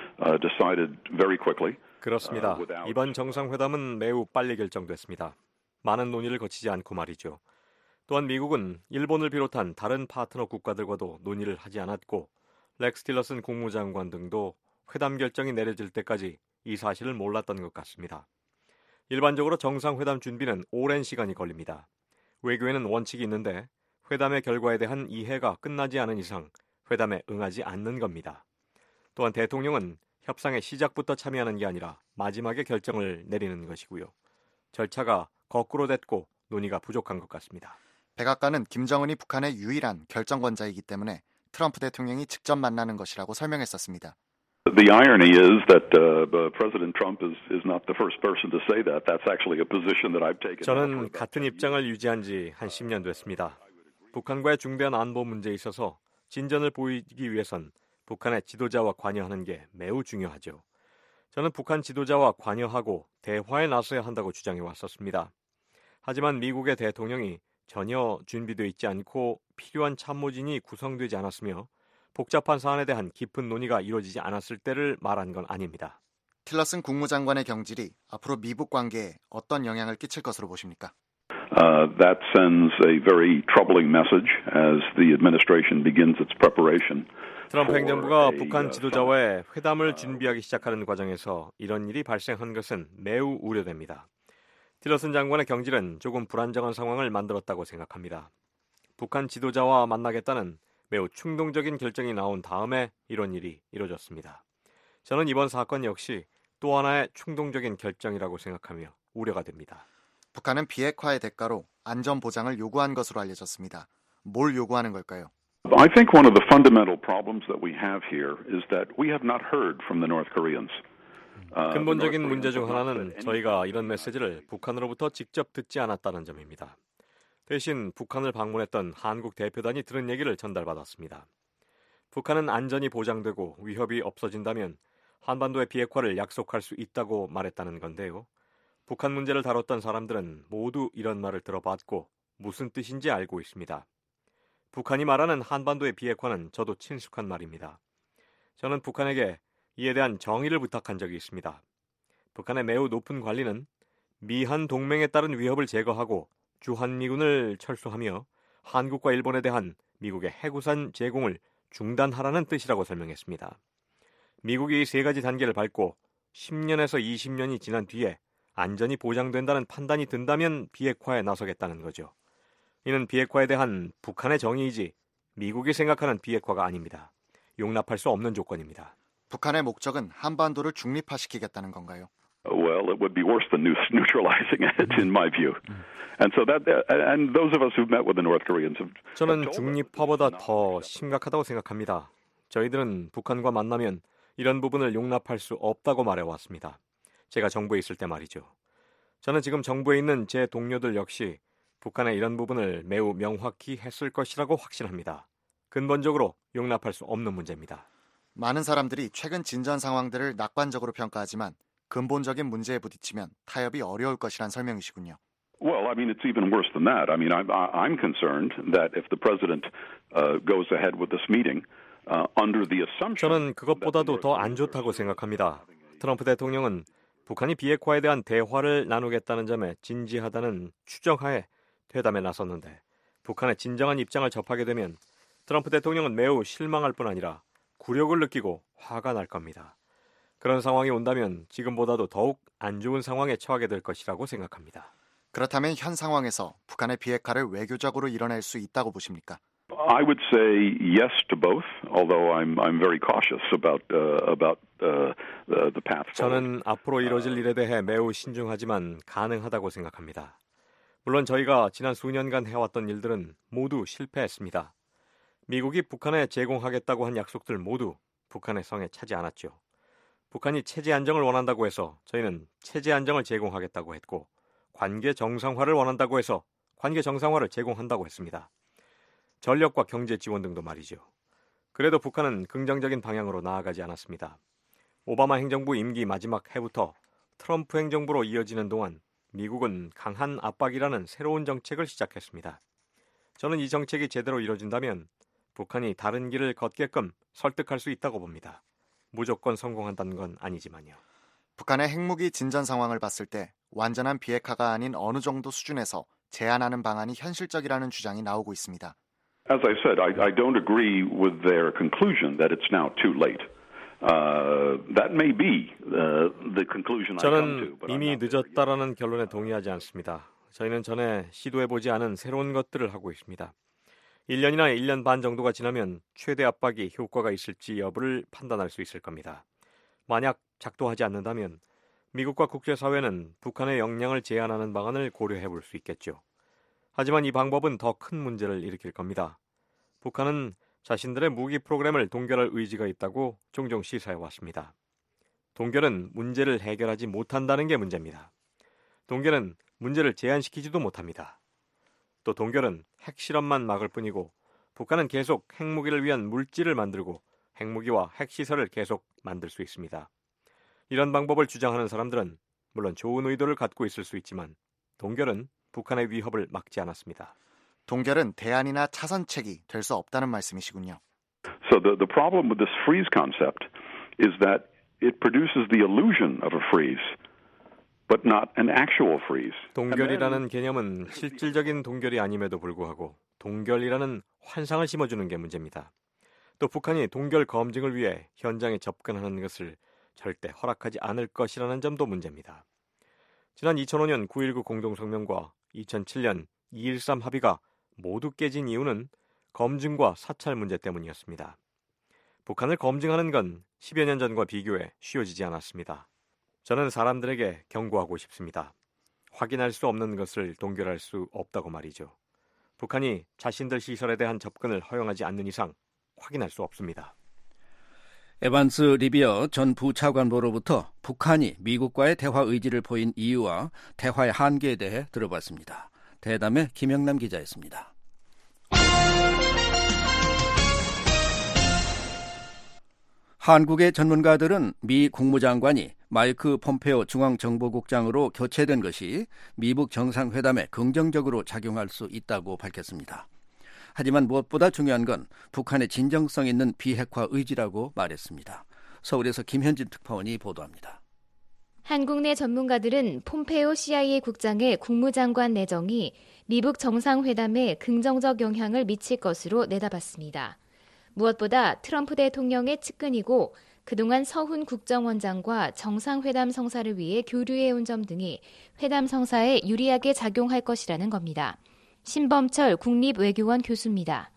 decided very quickly. 그렇습니다. 이번 정상회담은 매우 빨리 결정됐습니다. 많은 논의를 거치지 않고 말이죠. 또한 미국은 일본을 비롯한 다른 파트너 국가들과도 논의를 하지 않았고 렉스 틸러슨 국무장관 등도 회담 결정이 내려질 때까지 이 사실을 몰랐던 것 같습니다. 일반적으로 정상회담 준비는 오랜 시간이 걸립니다. 외교에는 원칙이 있는데 회담의 결과에 대한 이해가 끝나지 않은 이상 회담에 응하지 않는 겁니다. 또한 대통령은 협상의 시작부터 참여하는 게 아니라 마지막에 결정을 내리는 것이고요. 절차가 거꾸로 됐고 논의가 부족한 것 같습니다. 백악관은 김정은이 북한의 유일한 결정권자이기 때문에 트럼프 대통령이 직접 만나는 것이라고 설명했었습니다. The irony is that President Trump is not the first person to say that. That's actually a position that I've taken. 저는 같은 입장을 유지한 지 한 10년 됐습니다. 북한과의 중대한 안보 문제에 있어서 진전을 보이기 위해선 북한의 지도자와 관여하는 게 매우 중요하죠. 저는 북한 지도자와 관여하고 대화에 나서야 한다고 주장해 왔었습니다. 하지만 미국의 대통령이 전혀 준비되어 있지 않고 필요한 참모진이 구성되지 않았으며 복잡한 사안에 대한 깊은 논의가 이루어지지 않았을 때를 말한 건 아닙니다. 틸러슨 국무장관의 경질이 앞으로 미북 관계에 어떤 영향을 끼칠 것으로 보십니까? That sends a very troubling message as the administration begins its preparation. 트럼프 행정부가 북한 지도자와의 회담을 준비하기 시작하는 과정에서 이런 일이 발생한 것은 매우 우려됩니다. 틸러슨 장관의 경질은 조금 불안정한 상황을 만들었다고 생각합니다. 북한 지도자와 만나겠다는 매우 충동적인 결정이 나온 다음에 이런 일이 이루어졌습니다. 저는 이번 사건 역시 또 하나의 충동적인 결정이라고 생각하며 우려가 됩니다. 북한은 비핵화의 대가로 안전 보장을 요구한 것으로 알려졌습니다. 뭘 요구하는 걸까요? I think one of the fundamental problems that we have here is that we have not heard from the North Koreans. 근본적인 문제 중 하나는 저희가 이런 메시지를 북한으로부터 직접 듣지 않았다는 점입니다. 대신 북한을 방문했던 한국 대표단이 들은 얘기를 전달받았습니다. 북한은 안전이 보장되고 위협이 없어진다면 한반도의 비핵화를 약속할 수 있다고 말했다는 건데요. 북한 문제를 다뤘던 사람들은 모두 이런 말을 들어봤고 무슨 뜻인지 알고 있습니다. 북한이 말하는 한반도의 비핵화는 저도 친숙한 말입니다. 저는 북한에게 이에 대한 정의를 부탁한 적이 있습니다. 북한의 매우 높은 관리는 미한 동맹에 따른 위협을 제거하고 주한미군을 철수하며 한국과 일본에 대한 미국의 해구산 제공을 중단하라는 뜻이라고 설명했습니다. 미국이 이 세 가지 단계를 밟고 10년에서 20년이 지난 뒤에 안전이 보장된다는 판단이 든다면 비핵화에 나서겠다는 거죠. 이는 비핵화에 대한 북한의 정의이지 미국이 생각하는 비핵화가 아닙니다. 용납할 수 없는 조건입니다. 북한의 목적은 한반도를 중립화시키겠다는 건가요? Well, it would be worse than neutralizing it, in my view. And so and those of us who've met with the North Koreans have. 저는 중립화보다 더 심각하다고 생각합니다. 저희들은 북한과 만나면 이런 부분을 용납할 수 없다고 말해왔습니다. 제가 정부에 있을 때 말이죠. 저는 지금 정부에 있는 제 동료들 역시 북한의 이런 부분을 매우 명확히 했을 것이라고 확신합니다. 근본적으로 용납할 수 없는 문제입니다. 많은 사람들이 최근 진전 상황들을 낙관적으로 평가하지만 근본적인 문제에 부딪히면 타협이 어려울 것이란 설명이시군요. Well, I mean, it's even worse than that. I mean, I'm concerned that if the president goes ahead with this meeting under the assumption. 저는 그것보다도 더 안 좋다고 생각합니다. 트럼프 대통령은 북한이 비핵화에 대한 대화를 나누겠다는 점에 진지하다는 추정하에 회담에 나섰는데 북한의 진정한 입장을 접하게 되면 트럼프 대통령은 매우 실망할 뿐 아니라 굴욕을 느끼고 화가 날 겁니다. 그런 상황이 온다면 지금보다도 더욱 안 좋은 상황에 처하게 될 것이라고 생각합니다. 그렇다면 현 상황에서 북한의 비핵화를 외교적으로 이뤄낼 수 있다고 보십니까? I would say yes to both, although I'm very cautious about the path. 저는 앞으로 이뤄질 일에 대해 매우 신중하지만 가능하다고 생각합니다. 물론 저희가 지난 수년간 해왔던 일들은 모두 실패했습니다. 미국이 북한에 제공하겠다고 한 약속들 모두 북한의 성에 차지 않았죠. 북한이 체제 안정을 원한다고 해서 저희는 체제 안정을 제공하겠다고 했고 관계 정상화를 원한다고 해서 관계 정상화를 제공한다고 했습니다. 전력과 경제 지원 등도 말이죠. 그래도 북한은 긍정적인 방향으로 나아가지 않았습니다. 오바마 행정부 임기 마지막 해부터 트럼프 행정부로 이어지는 동안 미국은 강한 압박이라는 새로운 정책을 시작했습니다. 저는 이 정책이 제대로 이뤄진다면 북한이 다른 길을 걷게끔 설득할 수 있다고 봅니다. 무조건 성공한다는 건 아니지만요. 북한의 핵무기 진전 상황을 봤을 때 완전한 비핵화가 아닌 어느 정도 수준에서 제한하는 방안이 현실적이라는 주장이 나오고 있습니다. As I said, I don't agree with their conclusion that it's now too late. That may be the conclusion I come to. 저는 이미 늦었다라는 결론에 동의하지 않습니다. 저희는 전에 시도해보지 않은 새로운 것들을 하고 있습니다. 1년이나 1년 반 정도가 지나면 최대 압박이 효과가 있을지 여부를 판단할 수 있을 겁니다. 만약 작동하지 않는다면 미국과 국제사회는 북한의 역량을 제한하는 방안을 고려해볼 수 있겠죠. 하지만 이 방법은 더 큰 문제를 일으킬 겁니다. 북한은 자신들의 무기 프로그램을 동결할 의지가 있다고 종종 시사해왔습니다. 동결은 문제를 해결하지 못한다는 게 문제입니다. 동결은 문제를 제한시키지도 못합니다. 또 동결은 핵실험만 막을 뿐이고 북한은 계속 핵무기를 위한 물질을 만들고 핵무기와 핵시설을 계속 만들 수 있습니다. 이런 방법을 주장하는 사람들은 물론 좋은 의도를 갖고 있을 수 있지만 동결은 북한의 위협을 막지 않았습니다. 동결은 대안이나 차선책이 될 수 없다는 말씀이시군요. So the problem with this freeze concept is that it produces the illusion of a freeze, but not an actual freeze. 동결이라는 개념은 실질적인 동결이 아님에도 불구하고 동결이라는 환상을 심어주는 게 문제입니다. 또 북한이 동결 검증을 위해 현장에 접근하는 것을 절대 허락하지 않을 것이라는 점도 문제입니다. 지난 2005년 9.19 공동성명과 2007년 2.13 합의가 모두 깨진 이유는 검증과 사찰 문제 때문이었습니다. 북한을 검증하는 건 10여 년 전과 비교해 쉬워지지 않았습니다. 저는 사람들에게 경고하고 싶습니다. 확인할 수 없는 것을 동결할 수 없다고 말이죠. 북한이 자신들 시설에 대한 접근을 허용하지 않는 이상 확인할 수 없습니다. 에반스 리비어 전 부차관보로부터 북한이 미국과의 대화 의지를 보인 이유와 대화의 한계에 대해 들어봤습니다. 대담의 김영남 기자였습니다. 한국의 전문가들은 미 국무장관이 마이크 폼페오 중앙정보국장으로 교체된 것이 미북 정상회담에 긍정적으로 작용할 수 있다고 밝혔습니다. 하지만 무엇보다 중요한 건 북한의 진정성 있는 비핵화 의지라고 말했습니다. 서울에서 김현진 특파원이 보도합니다. 한국 내 전문가들은 폼페오 CIA 국장의 국무장관 내정이 미북 정상회담에 긍정적 영향을 미칠 것으로 내다봤습니다. 무엇보다 트럼프 대통령의 측근이고 그동안 서훈 국정원장과 정상회담 성사를 위해 교류해온 점 등이 회담 성사에 유리하게 작용할 것이라는 겁니다. 신범철 국립외교원 교수입니다.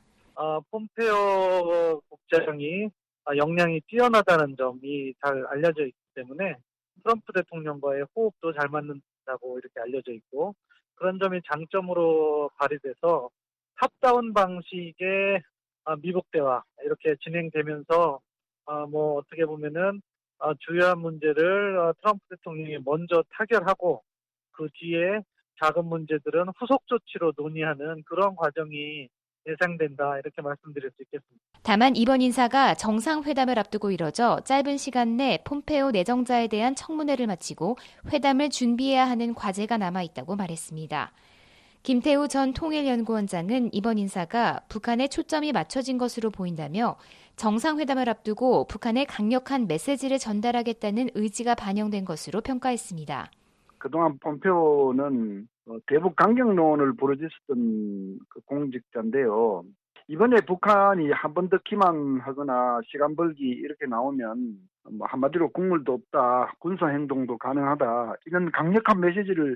폼페오 국장이 역량이 뛰어나다는 점이 잘 알려져 있기 때문에 트럼프 대통령과의 호흡도 잘 맞는다고 이렇게 알려져 있고 그런 점이 장점으로 발휘돼서 탑다운 방식의 미북 대화 이렇게 진행되면서 어떻게 보면은 주요한 문제를 트럼프 대통령이 먼저 타결하고 그 뒤에 작은 문제들은 후속 조치로 논의하는 그런 과정이 예상된다 이렇게 말씀드릴 수 있겠습니다. 다만 이번 인사가 정상회담을 앞두고 이뤄져 짧은 시간 내 폼페오 내정자에 대한 청문회를 마치고 회담을 준비해야 하는 과제가 남아있다고 말했습니다. 김태우 전 통일연구원장은 이번 인사가 북한에 초점이 맞춰진 것으로 보인다며 정상회담을 앞두고 북한에 강력한 메시지를 전달하겠다는 의지가 반영된 것으로 평가했습니다. 그동안 폼페오는 대북 강경론을 부르짖었던 그 공직자인데요. 이번에 북한이 한 번 더 기만하거나 시간 벌기 이렇게 나오면 한마디로 국물도 없다, 군사 행동도 가능하다 이런 강력한 메시지를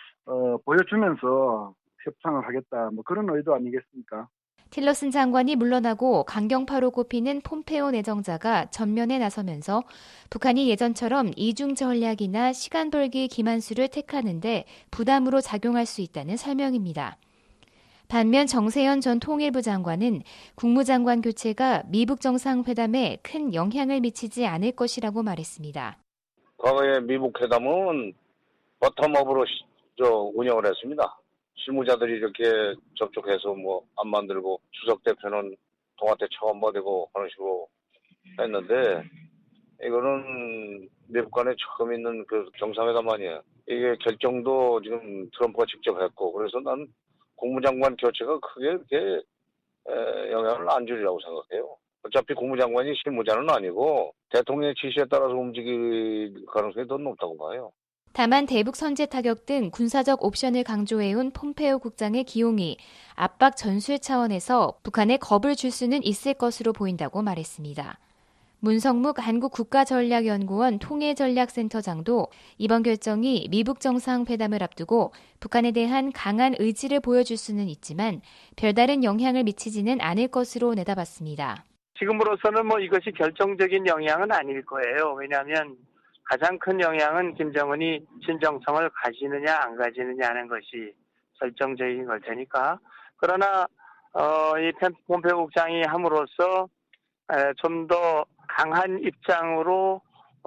보여주면서 협상을 하겠다 그런 의도 아니겠습니까? 틸러슨 장관이 물러나고 강경파로 꼽히는 폼페오 내정자가 전면에 나서면서 북한이 예전처럼 이중 전략이나 시간 벌기 기만수를 택하는데 부담으로 작용할 수 있다는 설명입니다. 반면 정세현 전 통일부 장관은 국무장관 교체가 미북 정상회담에 큰 영향을 미치지 않을 것이라고 말했습니다. 과거에 미북 회담은 버텀업으로 운영을 했습니다. 실무자들이 이렇게 접촉해서 안 만들고 주석 대표는 동아태 처음 버리고 하는 식으로 했는데 이거는 미북 간에 처음 있는 그 정상회담 아니에요. 이게 결정도 지금 트럼프가 직접 했고 그래서 난 국무장관 교체가 크게 이렇게 영향을 안 주리라고 생각해요. 어차피 국무장관이 실무자는 아니고 대통령의 지시에 따라서 움직일 가능성이 더 높다고 봐요. 다만 대북 선제 타격 등 군사적 옵션을 강조해온 폼페오 국장의 기용이 압박 전술 차원에서 북한에 겁을 줄 수는 있을 것으로 보인다고 말했습니다. 문성묵 한국국가전략연구원 통일전략센터장도 이번 결정이 미북 정상회담을 앞두고 북한에 대한 강한 의지를 보여줄 수는 있지만 별다른 영향을 미치지는 않을 것으로 내다봤습니다. 지금으로서는 이것이 결정적인 영향은 아닐 거예요. 왜냐하면 가장 큰 영향은 김정은이 진정성을 가지느냐 안 가지느냐 하는 것이 결정적인 걸 테니까. 그러나 이 폼페오 국장이 함으로써 좀 더 강한 입장으로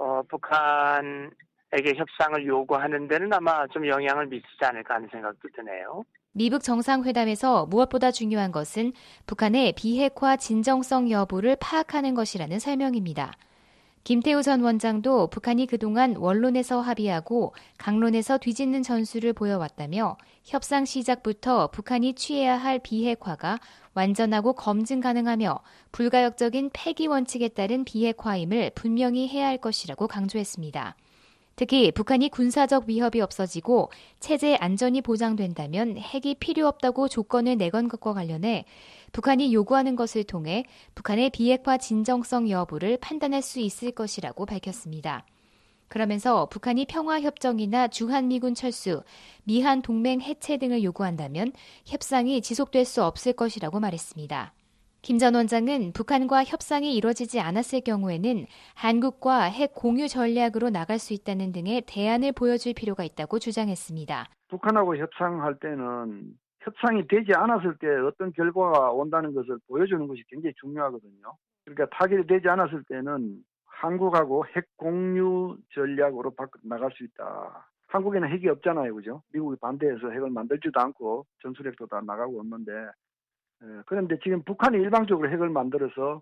북한에게 협상을 요구하는 데는 아마 좀 영향을 미치지 않을까 하는 생각도 드네요. 미북 정상회담에서 무엇보다 중요한 것은 북한의 비핵화 진정성 여부를 파악하는 것이라는 설명입니다. 김태우 전 원장도 북한이 그동안 원론에서 합의하고 강론에서 뒤집는 전술을 보여왔다며 협상 시작부터 북한이 취해야 할 비핵화가 완전하고 검증 가능하며 불가역적인 폐기 원칙에 따른 비핵화임을 분명히 해야 할 것이라고 강조했습니다. 특히 북한이 군사적 위협이 없어지고 체제 안전이 보장된다면 핵이 필요 없다고 조건을 내건 것과 관련해 북한이 요구하는 것을 통해 북한의 비핵화 진정성 여부를 판단할 수 있을 것이라고 밝혔습니다. 그러면서 북한이 평화협정이나 주한미군 철수, 미한 동맹 해체 등을 요구한다면 협상이 지속될 수 없을 것이라고 말했습니다. 김 전 원장은 북한과 협상이 이뤄지지 않았을 경우에는 한국과 핵 공유 전략으로 나갈 수 있다는 등의 대안을 보여줄 필요가 있다고 주장했습니다. 북한하고 협상할 때는 협상이 되지 않았을 때 어떤 결과가 온다는 것을 보여주는 것이 굉장히 중요하거든요. 그러니까 타결이 되지 않았을 때는 한국하고 핵 공유 전략으로 나갈 수 있다. 한국에는 핵이 없잖아요, 그죠? 미국이 반대해서 핵을 만들지도 않고 전술핵도 다 나가고 없는데, 그런데 지금 북한이 일방적으로 핵을 만들어서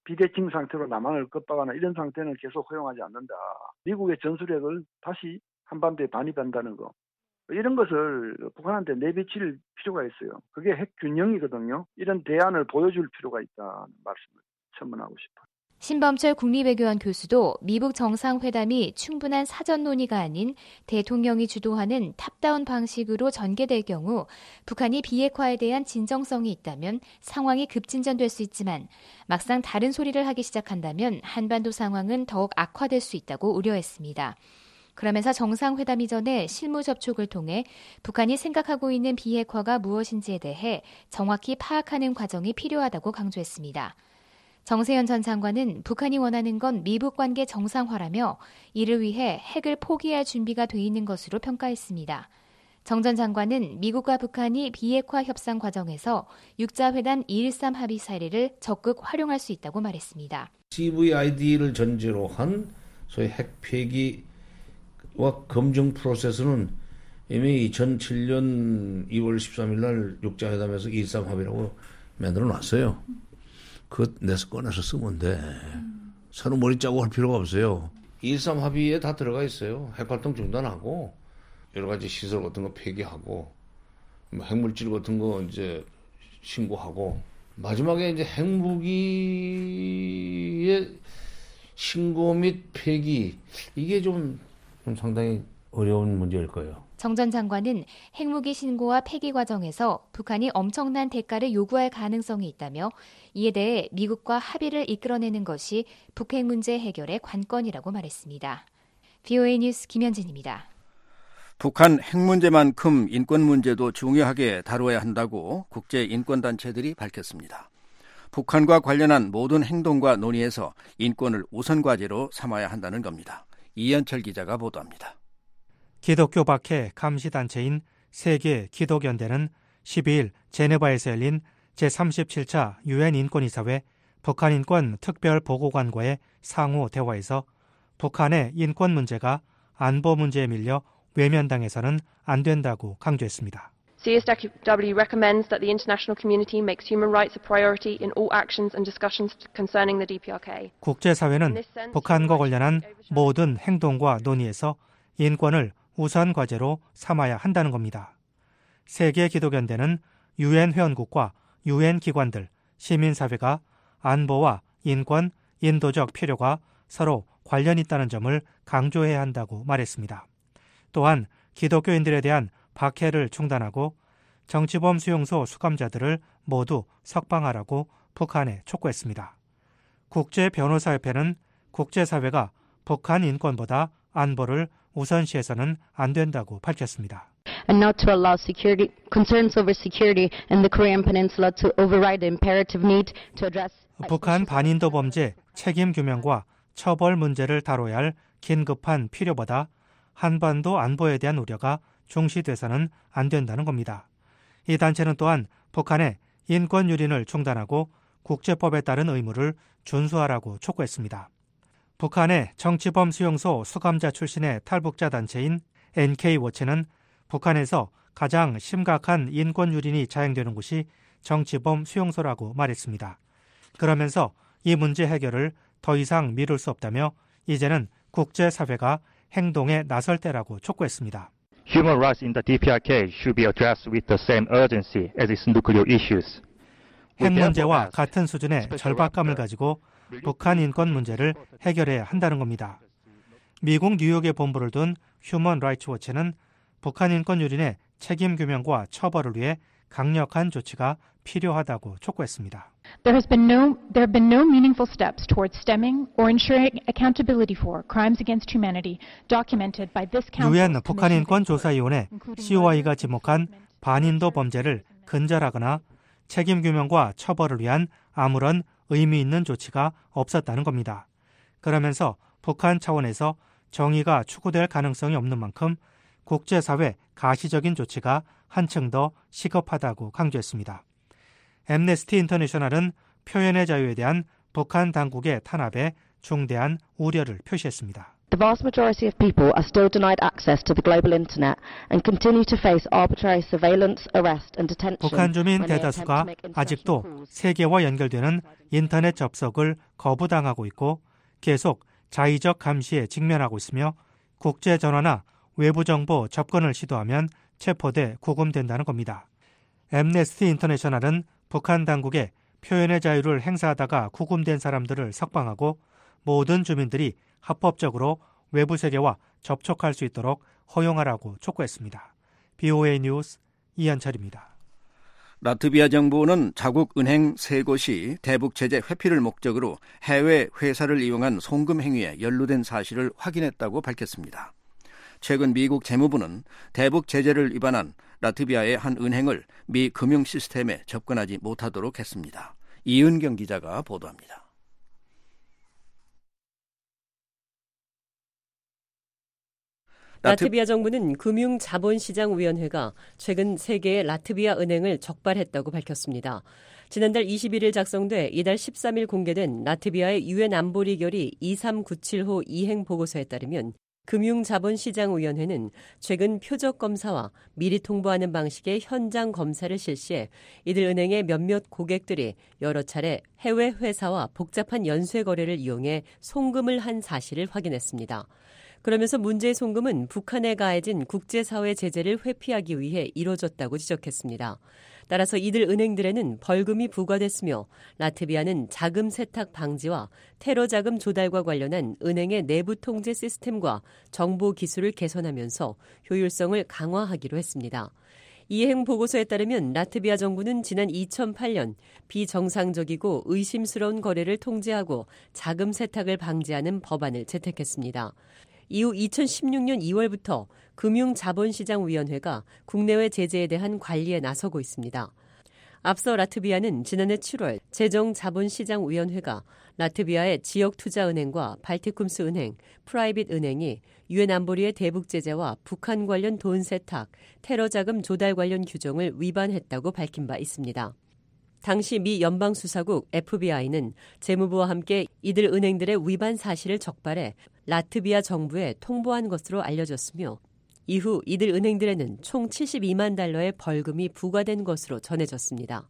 비대칭 상태로 남한을 겁박하는 이런 상태는 계속 허용하지 않는다. 미국의 전술핵을 다시 한반도에 반입한다는 거. 이런 것을 북한한테 내비칠 필요가 있어요. 그게 핵 균형이거든요. 이런 대안을 보여줄 필요가 있다는 말씀을 첨언하고 싶어요. 신범철 국립외교원 교수도 미북 정상회담이 충분한 사전 논의가 아닌 대통령이 주도하는 탑다운 방식으로 전개될 경우 북한이 비핵화에 대한 진정성이 있다면 상황이 급진전될 수 있지만 막상 다른 소리를 하기 시작한다면 한반도 상황은 더욱 악화될 수 있다고 우려했습니다. 그러면서 정상회담 이전에 실무 접촉을 통해 북한이 생각하고 있는 비핵화가 무엇인지에 대해 정확히 파악하는 과정이 필요하다고 강조했습니다. 정세현 전 장관은 북한이 원하는 건 미북 관계 정상화라며 이를 위해 핵을 포기할 준비가 돼 있는 것으로 평가했습니다. 정 전 장관은 미국과 북한이 비핵화 협상 과정에서 육자회담 2.13 합의 사례를 적극 활용할 수 있다고 말했습니다. CVID를 전제로 한 소위 핵 폐기와 검증 프로세스는 이미 2007년 2월 13일 날 육자회담에서 2.13 합의라고 만들어 놨어요. 그거 꺼내서 쓰면 돼. 서로 머리 짜고 할 필요가 없어요. 2.13 합의에 다 들어가 있어요. 핵활동 중단하고, 여러 가지 시설 같은 거 폐기하고, 핵물질 같은 거 이제 신고하고, 마지막에 이제 핵무기의 신고 및 폐기, 이게 좀 상당히 어려운 문제일 거예요. 정 전 장관은 핵무기 신고와 폐기 과정에서 북한이 엄청난 대가를 요구할 가능성이 있다며 이에 대해 미국과 합의를 이끌어내는 것이 북핵 문제 해결의 관건이라고 말했습니다. VOA 뉴스 김현진입니다. 북한 핵 문제만큼 인권 문제도 중요하게 다뤄야 한다고 국제인권단체들이 밝혔습니다. 북한과 관련한 모든 행동과 논의에서 인권을 우선 과제로 삼아야 한다는 겁니다. 이현철 기자가 보도합니다. 기독교 박해 감시단체인 세계 기독연대는 12일 제네바에서 열린 제37차 유엔 인권이사회 북한 인권 특별보고관과의 상호 대화에서 북한의 인권 문제가 안보 문제에 밀려 외면당해서는 안 된다고 강조했습니다. CSW recommends that the international community makes human rights a priority in all actions and discussions concerning the DPRK. 국제사회는 북한과 관련한 모든 행동과 논의에서 인권을 우선 과제로 삼아야 한다는 겁니다. 세계 기독연대는 유엔 회원국과 유엔 기관들, 시민사회가 안보와 인권, 인도적 필요가 서로 관련 있다는 점을 강조해야 한다고 말했습니다. 또한 기독교인들에 대한 박해를 중단하고 정치범 수용소 수감자들을 모두 석방하라고 북한에 촉구했습니다. 국제변호사협회는 국제사회가 북한 인권보다 안보를 우선시해서는 안 된다고 밝혔습니다. And not to allow concerns over security in the Korean Peninsula to override the imperative need to address. 북한 반인도 범죄 책임 규명과 처벌 문제를 다뤄야 할 긴급한 필요보다 한반도 안보에 대한 우려가 중시돼서는 안 된다는 겁니다. 이 단체는 또한 북한의 인권 유린을 중단하고 국제법에 따른 의무를 준수하라고 촉구했습니다. 북한의 정치범 수용소 수감자 출신의 탈북자 단체인 NK워치는 북한에서 가장 심각한 인권 유린이 자행되는 곳이 정치범 수용소라고 말했습니다. 그러면서 이 문제 해결을 더 이상 미룰 수 없다며 이제는 국제사회가 행동에 나설 때라고 촉구했습니다. Human rights in the DPRK should be addressed with the same urgency as its nuclear issues. 핵 문제와 같은 수준의 절박감을 가지고 북한 인권 문제를 해결해야 한다는 겁니다. 미국 뉴욕에 본부를 둔 휴먼 라이츠 워치는 북한 인권 유린의 책임 규명과 처벌을 위해 강력한 조치가 필요하다고 촉구했습니다. There have been no meaningful steps towards stemming or ensuring accountability for crimes against humanity documented by this council. 유엔 북한 인권 조사위원회 COI가 지목한 반인도 범죄를 근절하거나 책임 규명과 처벌을 위한 아무런 의미 있는 조치가 없었다는 겁니다. 그러면서 북한 차원에서 정의가 추구될 가능성이 없는 만큼 국제사회 가시적인 조치가 한층 더 시급하다고 강조했습니다. 앰네스티 인터내셔널은 표현의 자유에 대한 북한 당국의 탄압에 중대한 우려를 표시했습니다. The vast majority of people are still denied access to the global internet and continue to face arbitrary surveillance, arrest and detention. 북한 주민 대다수가 아직도 세계와 연결되는 인터넷 접속을 거부당하고 있고 계속 자의적 감시에 직면하고 있으며 국제 전화나 외부 정보 접근을 시도하면 체포돼 구금된다는 겁니다. 앰네스티 인터내셔널은 북한 당국에 표현의 자유를 행사하다가 구금된 사람들을 석방하고 모든 주민들이 합법적으로 외부 세계와 접촉할 수 있도록 허용하라고 촉구했습니다. BOA 뉴스 이한철입니다. 라트비아 정부는 자국 은행 3곳이 대북 제재 회피를 목적으로 해외 회사를 이용한 송금 행위에 연루된 사실을 확인했다고 밝혔습니다. 최근 미국 재무부는 대북 제재를 위반한 라트비아의 한 은행을 미 금융 시스템에 접근하지 못하도록 했습니다. 이은경 기자가 보도합니다. 라트비아 정부는 금융자본시장위원회가 최근 3개의 라트비아 은행을 적발했다고 밝혔습니다. 지난달 21일 작성돼 이달 13일 공개된 라트비아의 유엔 안보리 결의 2397호 이행 보고서에 따르면 금융자본시장위원회는 최근 표적 검사와 미리 통보하는 방식의 현장 검사를 실시해 이들 은행의 몇몇 고객들이 여러 차례 해외 회사와 복잡한 연쇄 거래를 이용해 송금을 한 사실을 확인했습니다. 그러면서 문제의 송금은 북한에 가해진 국제사회 제재를 회피하기 위해 이뤄졌다고 지적했습니다. 따라서 이들 은행들에는 벌금이 부과됐으며 라트비아는 자금 세탁 방지와 테러 자금 조달과 관련한 은행의 내부 통제 시스템과 정보 기술을 개선하면서 효율성을 강화하기로 했습니다. 이행 보고서에 따르면 라트비아 정부는 지난 2008년 비정상적이고 의심스러운 거래를 통제하고 자금 세탁을 방지하는 법안을 채택했습니다. 이후 2016년 2월부터 금융자본시장위원회가 국내외 제재에 대한 관리에 나서고 있습니다. 앞서 라트비아는 지난해 7월 재정자본시장위원회가 라트비아의 지역투자은행과 발티쿰스 은행, 프라이빗 은행이 유엔 안보리의 대북 제재와 북한 관련 돈 세탁, 테러 자금 조달 관련 규정을 위반했다고 밝힌 바 있습니다. 당시 미 연방수사국 FBI는 재무부와 함께 이들 은행들의 위반 사실을 적발해 라트비아 정부에 통보한 것으로 알려졌으며 이후 이들 은행들에는 총 72만 달러의 벌금이 부과된 것으로 전해졌습니다.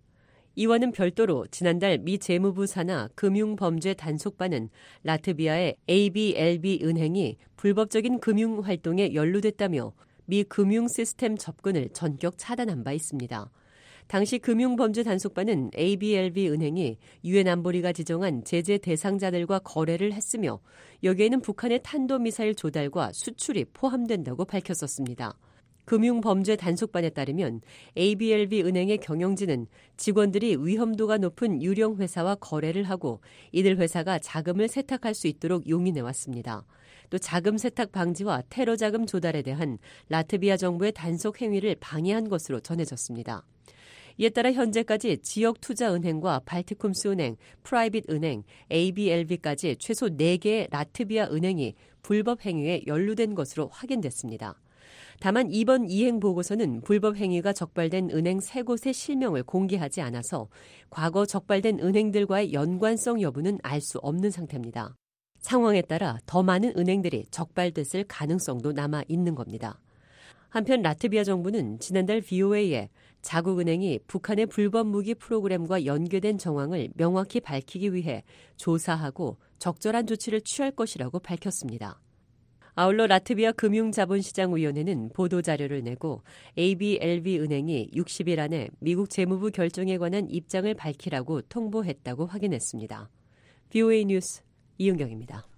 이와는 별도로 지난달 미 재무부 산하 금융범죄 단속반은 라트비아의 ABLB 은행이 불법적인 금융활동에 연루됐다며 미 금융 시스템 접근을 전격 차단한 바 있습니다. 당시 금융범죄 단속반은 ABLB 은행이 유엔 안보리가 지정한 제재 대상자들과 거래를 했으며 여기에는 북한의 탄도미사일 조달과 수출이 포함된다고 밝혔었습니다. 금융범죄 단속반에 따르면 ABLB 은행의 경영진은 직원들이 위험도가 높은 유령 회사와 거래를 하고 이들 회사가 자금을 세탁할 수 있도록 용인해왔습니다. 또 자금 세탁 방지와 테러 자금 조달에 대한 라트비아 정부의 단속 행위를 방해한 것으로 전해졌습니다. 이에 따라 현재까지 지역투자은행과 발티쿰스 은행, 프라이빗 은행, ABLB까지 최소 4개의 라트비아 은행이 불법 행위에 연루된 것으로 확인됐습니다. 다만 이번 이행 보고서는 불법 행위가 적발된 은행 3곳의 실명을 공개하지 않아서 과거 적발된 은행들과의 연관성 여부는 알 수 없는 상태입니다. 상황에 따라 더 많은 은행들이 적발됐을 가능성도 남아 있는 겁니다. 한편 라트비아 정부는 지난달 VOA에 자국은행이 북한의 불법 무기 프로그램과 연계된 정황을 명확히 밝히기 위해 조사하고 적절한 조치를 취할 것이라고 밝혔습니다. 아울러 라트비아 금융자본시장위원회는 보도자료를 내고 ABLB 은행이 60일 안에 미국 재무부 결정에 관한 입장을 밝히라고 통보했다고 확인했습니다. VOA 뉴스 이은경입니다.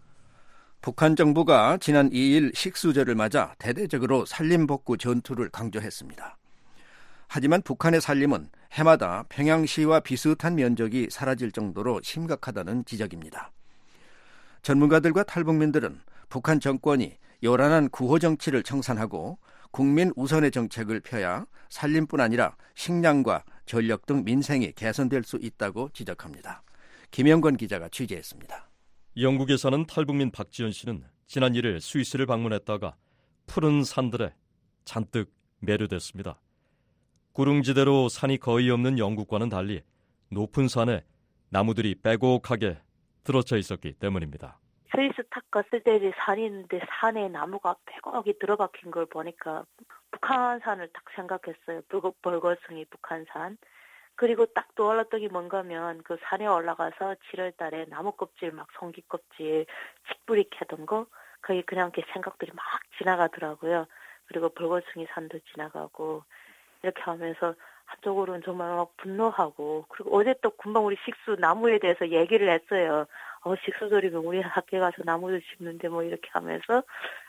북한 정부가 지난 2일 식수절을 맞아 대대적으로 산림복구 전투를 강조했습니다. 하지만 북한의 산림은 해마다 평양시와 비슷한 면적이 사라질 정도로 심각하다는 지적입니다. 전문가들과 탈북민들은 북한 정권이 요란한 구호 정치를 청산하고 국민 우선의 정책을 펴야 산림뿐 아니라 식량과 전력 등 민생이 개선될 수 있다고 지적합니다. 김영건 기자가 취재했습니다. 영국에 사는 탈북민 박지연 씨는 지난 1일 스위스를 방문했다가 푸른 산들에 잔뜩 매료됐습니다. 구릉지대로 산이 거의 없는 영국과는 달리 높은 산에 나무들이 빼곡하게 들어쳐 있었기 때문입니다. 스위스 탑 갔을 때 산이 있는데 산에 나무가 빼곡이 들어박힌 걸 보니까 북한산을 딱 생각했어요. 벌거숭이 북한산. 그리고 딱 떠올랐던 게 뭔가 하면 그 산에 올라가서 7월 달에 나무 껍질 막 송기 껍질 칡뿌리 캐던 거 그게 그냥 이렇게 생각들이 막 지나가더라고요. 그리고 벌거숭이 산도 지나가고 이렇게 하면서 한쪽으로는 정말 막 분노하고 그리고 어제 또 금방 우리 식수 나무에 대해서 얘기를 했어요. 식수들이면 우리 학교에 가서 나무도 심는데 뭐 이렇게 하면서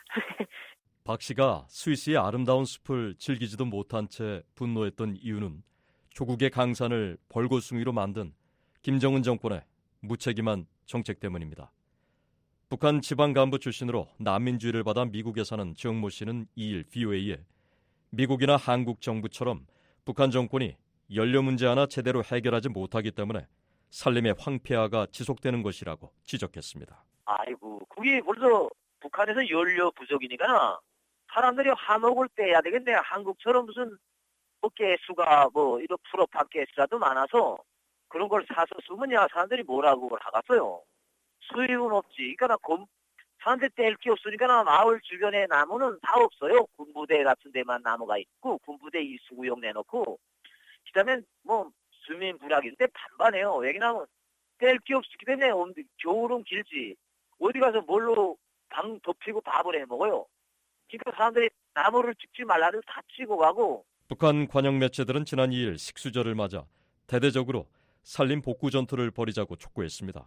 박 씨가 스위스의 아름다운 숲을 즐기지도 못한 채 분노했던 이유는 조국의 강산을 벌거숭이로 만든 김정은 정권의 무책임한 정책 때문입니다. 북한 지방 간부 출신으로 난민주의를 받아 미국에 사는 정모 씨는 2일 VOA에 미국이나 한국 정부처럼 북한 정권이 연료 문제 하나 제대로 해결하지 못하기 때문에 산림의 황폐화가 지속되는 것이라고 지적했습니다. 아이고, 그게 벌써 북한에서 연료 부족이니까 사람들이 한옥을 빼야 되겠네. 한국처럼 무슨 가스수가 뭐 이런 프로판 가스라도 많아서 그런 걸 사서 쓰면야 사람들이 뭐라고 하겠어요. 수입은 없지. 그러니까 사람들 뗄 게 없으니까 마을 주변에 나무는 다 없어요. 군부대 같은 데만 나무가 있고 군부대 이수구역 내놓고 그다음에 뭐 주민 불락인데 반반해요. 왜냐면 뗄 게 없기 때문에 겨울은 길지. 어디 가서 뭘로 방 덮이고 밥을 해 먹어요. 그러니까 사람들이 나무를 찍지 말라는 다 치고 가고. 북한 관영 매체들은 지난 2일 식수절을 맞아 대대적으로 산림 복구 전투를 벌이자고 촉구했습니다.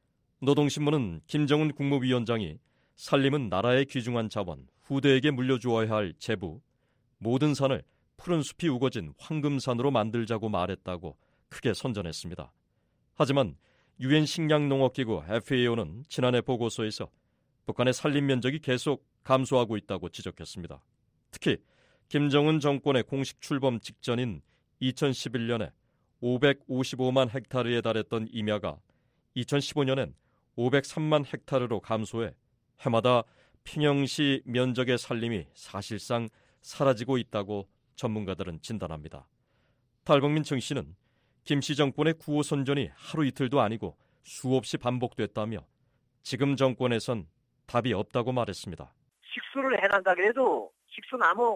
노동신문은 김정은 국무위원장이 산림은 나라의 귀중한 자원, 후대에게 물려주어야 할 재부, 모든 산을 푸른 숲이 우거진 황금산으로 만들자고 말했다고 크게 선전했습니다. 하지만 유엔 식량농업기구 FAO는 지난해 보고서에서 북한의 산림 면적이 계속 감소하고 있다고 지적했습니다. 특히 김정은 정권의 공식 출범 직전인 2011년에 555만 헥타르에 달했던 임야가 2015년엔 503만 헥타르로 감소해 해마다 평형시 면적의 산림이 사실상 사라지고 있다고 전문가들은 진단합니다. 탈북민 정 씨는 김씨 정권의 구호 선전이 하루 이틀도 아니고 수없이 반복됐다며 지금 정권에선 답이 없다고 말했습니다. 식수를 해난다 그래도 식수나무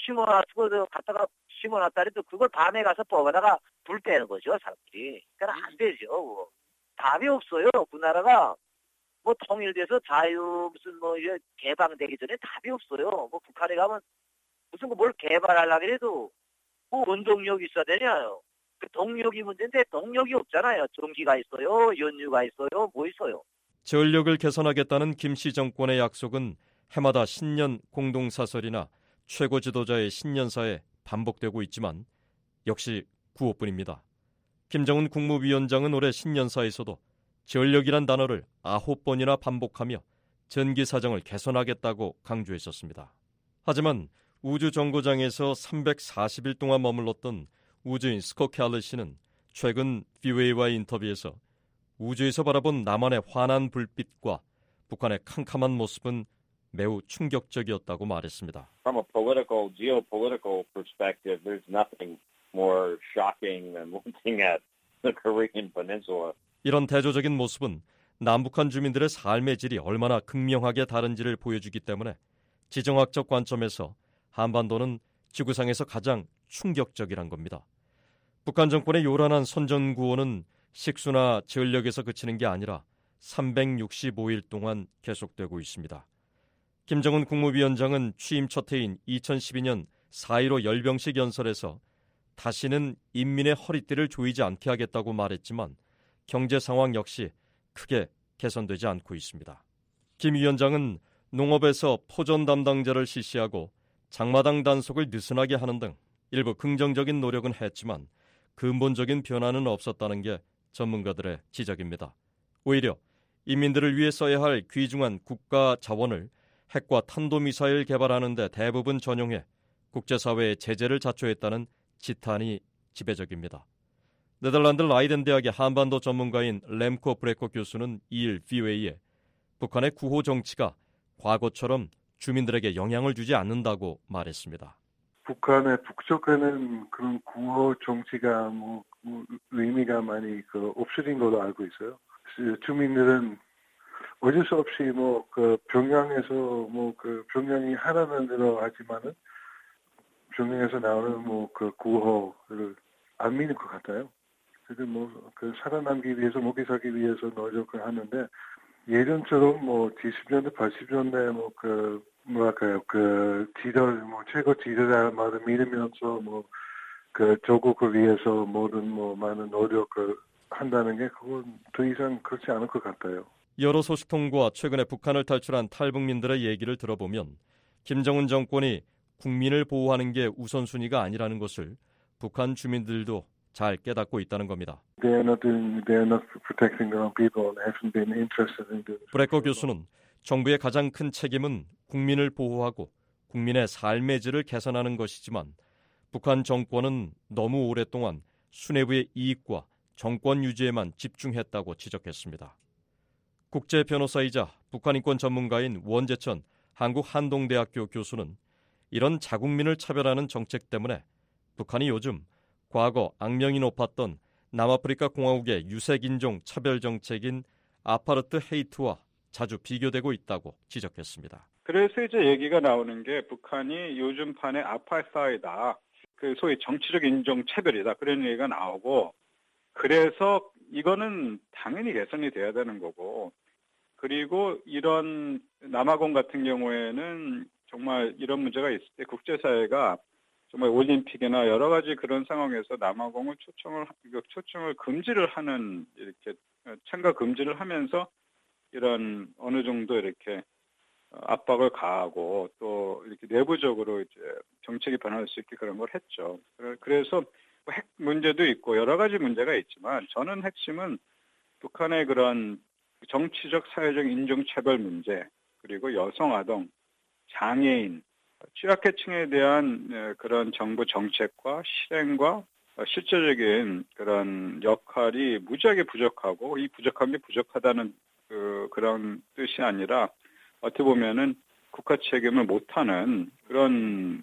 갖다가 심어놨다 해도 그걸 밤에 가서 뽑아다가 불 때는 거죠, 사람들이. 그러니까 안 되죠. 답이 없어요. 그 나라가 뭐 통일돼서 자유 무슨 뭐 이제 개방되기 전에 답이 없어요. 뭐 북한에 가면 무슨 뭘 개발하려고 해도 뭐 원동력이 있어야 되냐요. 그 동력이 문제인데 동력이 없잖아요. 전기가 있어요, 연유가 있어요, 뭐 있어요. 전력을 개선하겠다는 김씨 정권의 약속은 해마다 신년 공동사설이나 최고 지도자의 신년사에 반복되고 있지만 역시 구호뿐입니다. 김정은 국무위원장은 올해 신년사에서도 전력이란 단어를 9번이나 반복하며 전기 사정을 개선하겠다고 강조했었습니다. 하지만 우주정거장에서 340일 동안 머물렀던 우주인 스콧 켈리 씨는 최근 VOA와의 인터뷰에서 우주에서 바라본 남한의 환한 불빛과 북한의 캄캄한 모습은 매우 충격적이었다고 말했습니다. From a geopolitical perspective, there's nothing more shocking than looking at the Korean Peninsula. 이런 대조적인 모습은 남북한 주민들의 삶의 질이 얼마나 극명하게 다른지를 보여주기 때문에 지정학적 관점에서 한반도는 지구상에서 가장 충격적이란 겁니다. 북한 정권의 요란한 선전구호는 식수나 전력에서 그치는 게 아니라 365일 동안 계속되고 있습니다. 김정은 국무위원장은 취임 첫 해인 2012년 4.15 열병식 연설에서 다시는 인민의 허리띠를 조이지 않게 하겠다고 말했지만 경제 상황 역시 크게 개선되지 않고 있습니다. 김 위원장은 농업에서 포전 담당자를 실시하고 장마당 단속을 느슨하게 하는 등 일부 긍정적인 노력은 했지만 근본적인 변화는 없었다는 게 전문가들의 지적입니다. 오히려 인민들을 위해 써야 할 귀중한 국가 자원을 핵과 탄도미사일 개발하는 데 대부분 전용해 국제사회의 제재를 자초했다는 지탄이 지배적입니다. 네덜란드 라이덴 대학의 한반도 전문가인 렘코 브레코 교수는 2일 VOA에 북한의 구호 정치가 과거처럼 주민들에게 영향을 주지 않는다고 말했습니다. 북한의 북적하는 그런 구호 정치가 의미가 많이 없어진 걸로 알고 있어요. 주민들은 어쩔 수 없이 평양에서 평양이 하라는 대로 하지만은 평양에서 나오는 구호를 안 믿는 것 같아요. 그래서 살아남기 위해서 먹이 살기 위해서 노력을 하는데 예전처럼 70년대 80년대 최고 지도자 말을 믿으면서 조국을 위해서 많은 노력을 한다는 게 그건 더 이상 그렇지 않을 것 같아요. 여러 소식통과 최근에 북한을 탈출한 탈북민들의 얘기를 들어보면 김정은 정권이 국민을 보호하는 게 우선순위가 아니라는 것을 북한 주민들도 잘 깨닫고 있다는 겁니다. 브레커 교수는 정부의 가장 큰 책임은 국민을 보호하고 국민의 삶의 질을 개선하는 것이지만 북한 정권은 너무 오랫동안 수뇌부의 이익과 정권 유지에만 집중했다고 지적했습니다. 국제 변호사이자 북한 인권 전문가인 원재천 한국한동대학교 교수는 이런 자국민을 차별하는 정책 때문에 북한이 요즘 과거 악명이 높았던 남아프리카 공화국의 유색인종 차별 정책인 아파르트 헤이트와 자주 비교되고 있다고 지적했습니다. 그래서 이제 얘기가 나오는 게 북한이 요즘 판의 아파사이다. 소위 정치적 인종 차별이다. 그런 얘기가 나오고 그래서 이거는 당연히 개선이 돼야 되는 거고 그리고 이런 남아공 같은 경우에는 정말 이런 문제가 있을 때 국제사회가 정말 올림픽이나 여러 가지 그런 상황에서 남아공을 초청을 금지를 하는 이렇게 참가 금지를 하면서 이런 어느 정도 이렇게 압박을 가하고 또 이렇게 내부적으로 이제 정책이 변할 수 있게 그런 걸 했죠. 그래서 핵 문제도 있고 여러 가지 문제가 있지만 저는 핵심은 북한의 그런 정치적 사회적 인종차별 문제 그리고 여성 아동, 장애인, 취약계층에 대한 그런 정부 정책과 실행과 실제적인 그런 역할이 무지하게 부족하고 이 부족한 게 부족하다는 그런 뜻이 아니라 어떻게 보면은 국가 책임을 못하는 그런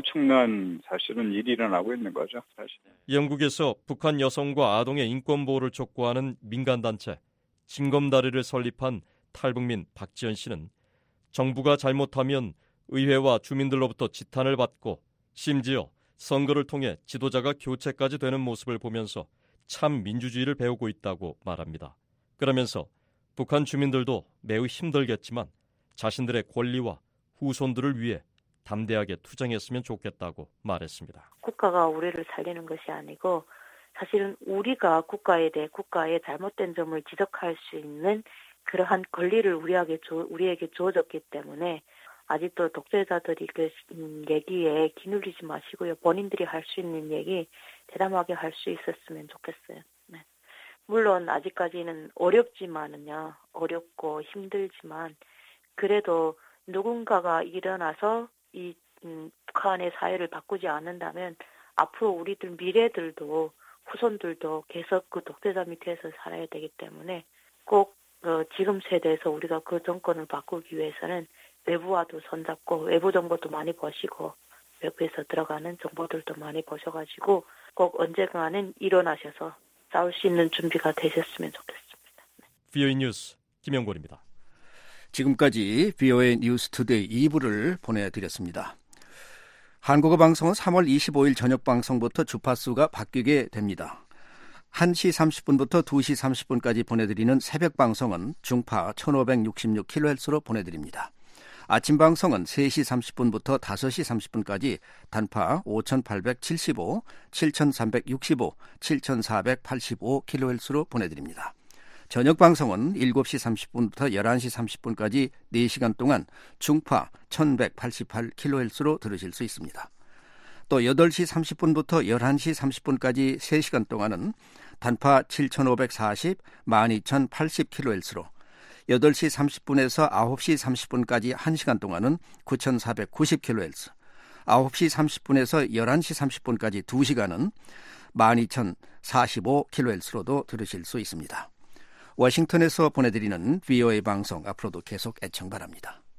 엄청난 사실은 일이 일어나고 있는 거죠. 사실. 영국에서 북한 여성과 아동의 인권 보호를 촉구하는 민간단체 징검다리를 설립한 탈북민 박지연 씨는 정부가 잘못하면 의회와 주민들로부터 지탄을 받고 심지어 선거를 통해 지도자가 교체까지 되는 모습을 보면서 참 민주주의를 배우고 있다고 말합니다. 그러면서 북한 주민들도 매우 힘들겠지만 자신들의 권리와 후손들을 위해 담대하게 투쟁했으면 좋겠다고 말했습니다. 국가가 우리를 살리는 것이 아니고 사실은 우리가 국가의 잘못된 점을 지적할 수 있는 그러한 권리를 우리에게 주어졌기 때문에 아직도 독재자들이 얘기에 기눌리지 마시고요. 본인들이 할 수 있는 얘기 대담하게 할 수 있었으면 좋겠어요. 네. 물론 아직까지는 어렵고 힘들지만 그래도 누군가가 일어나서 이 북한의 사회를 바꾸지 않는다면 앞으로 우리들 미래들도 후손들도 계속 그 독재자 밑에서 살아야 되기 때문에 꼭 지금 세대에서 우리가 그 정권을 바꾸기 위해서는 외부와도 손잡고 외부 정보도 많이 보시고 외부에서 들어가는 정보들도 많이 보셔가지고 꼭 언젠가는 일어나셔서 싸울 수 있는 준비가 되셨으면 좋겠습니다. VOA 뉴스 김영곤입니다. 지금까지 VOA 뉴스 투데이 2부를 보내드렸습니다. 한국어 방송은 3월 25일 저녁 방송부터 주파수가 바뀌게 됩니다. 1시 30분부터 2시 30분까지 보내드리는 새벽 방송은 중파 1566kHz로 보내드립니다. 아침 방송은 3시 30분부터 5시 30분까지 단파 5875, 7365, 7485kHz로 보내드립니다. 저녁 방송은 7시 30분부터 11시 30분까지 4시간 동안 중파 1188kHz로 들으실 수 있습니다. 또 8시 30분부터 11시 30분까지 3시간 동안은 단파 7540, 12080kHz로 8시 30분에서 9시 30분까지 1시간 동안은 9490kHz, 9시 30분에서 11시 30분까지 2시간은 12045kHz로도 들으실 수 있습니다. 워싱턴에서 보내드리는 VOA 방송 앞으로도 계속 애청 바랍니다.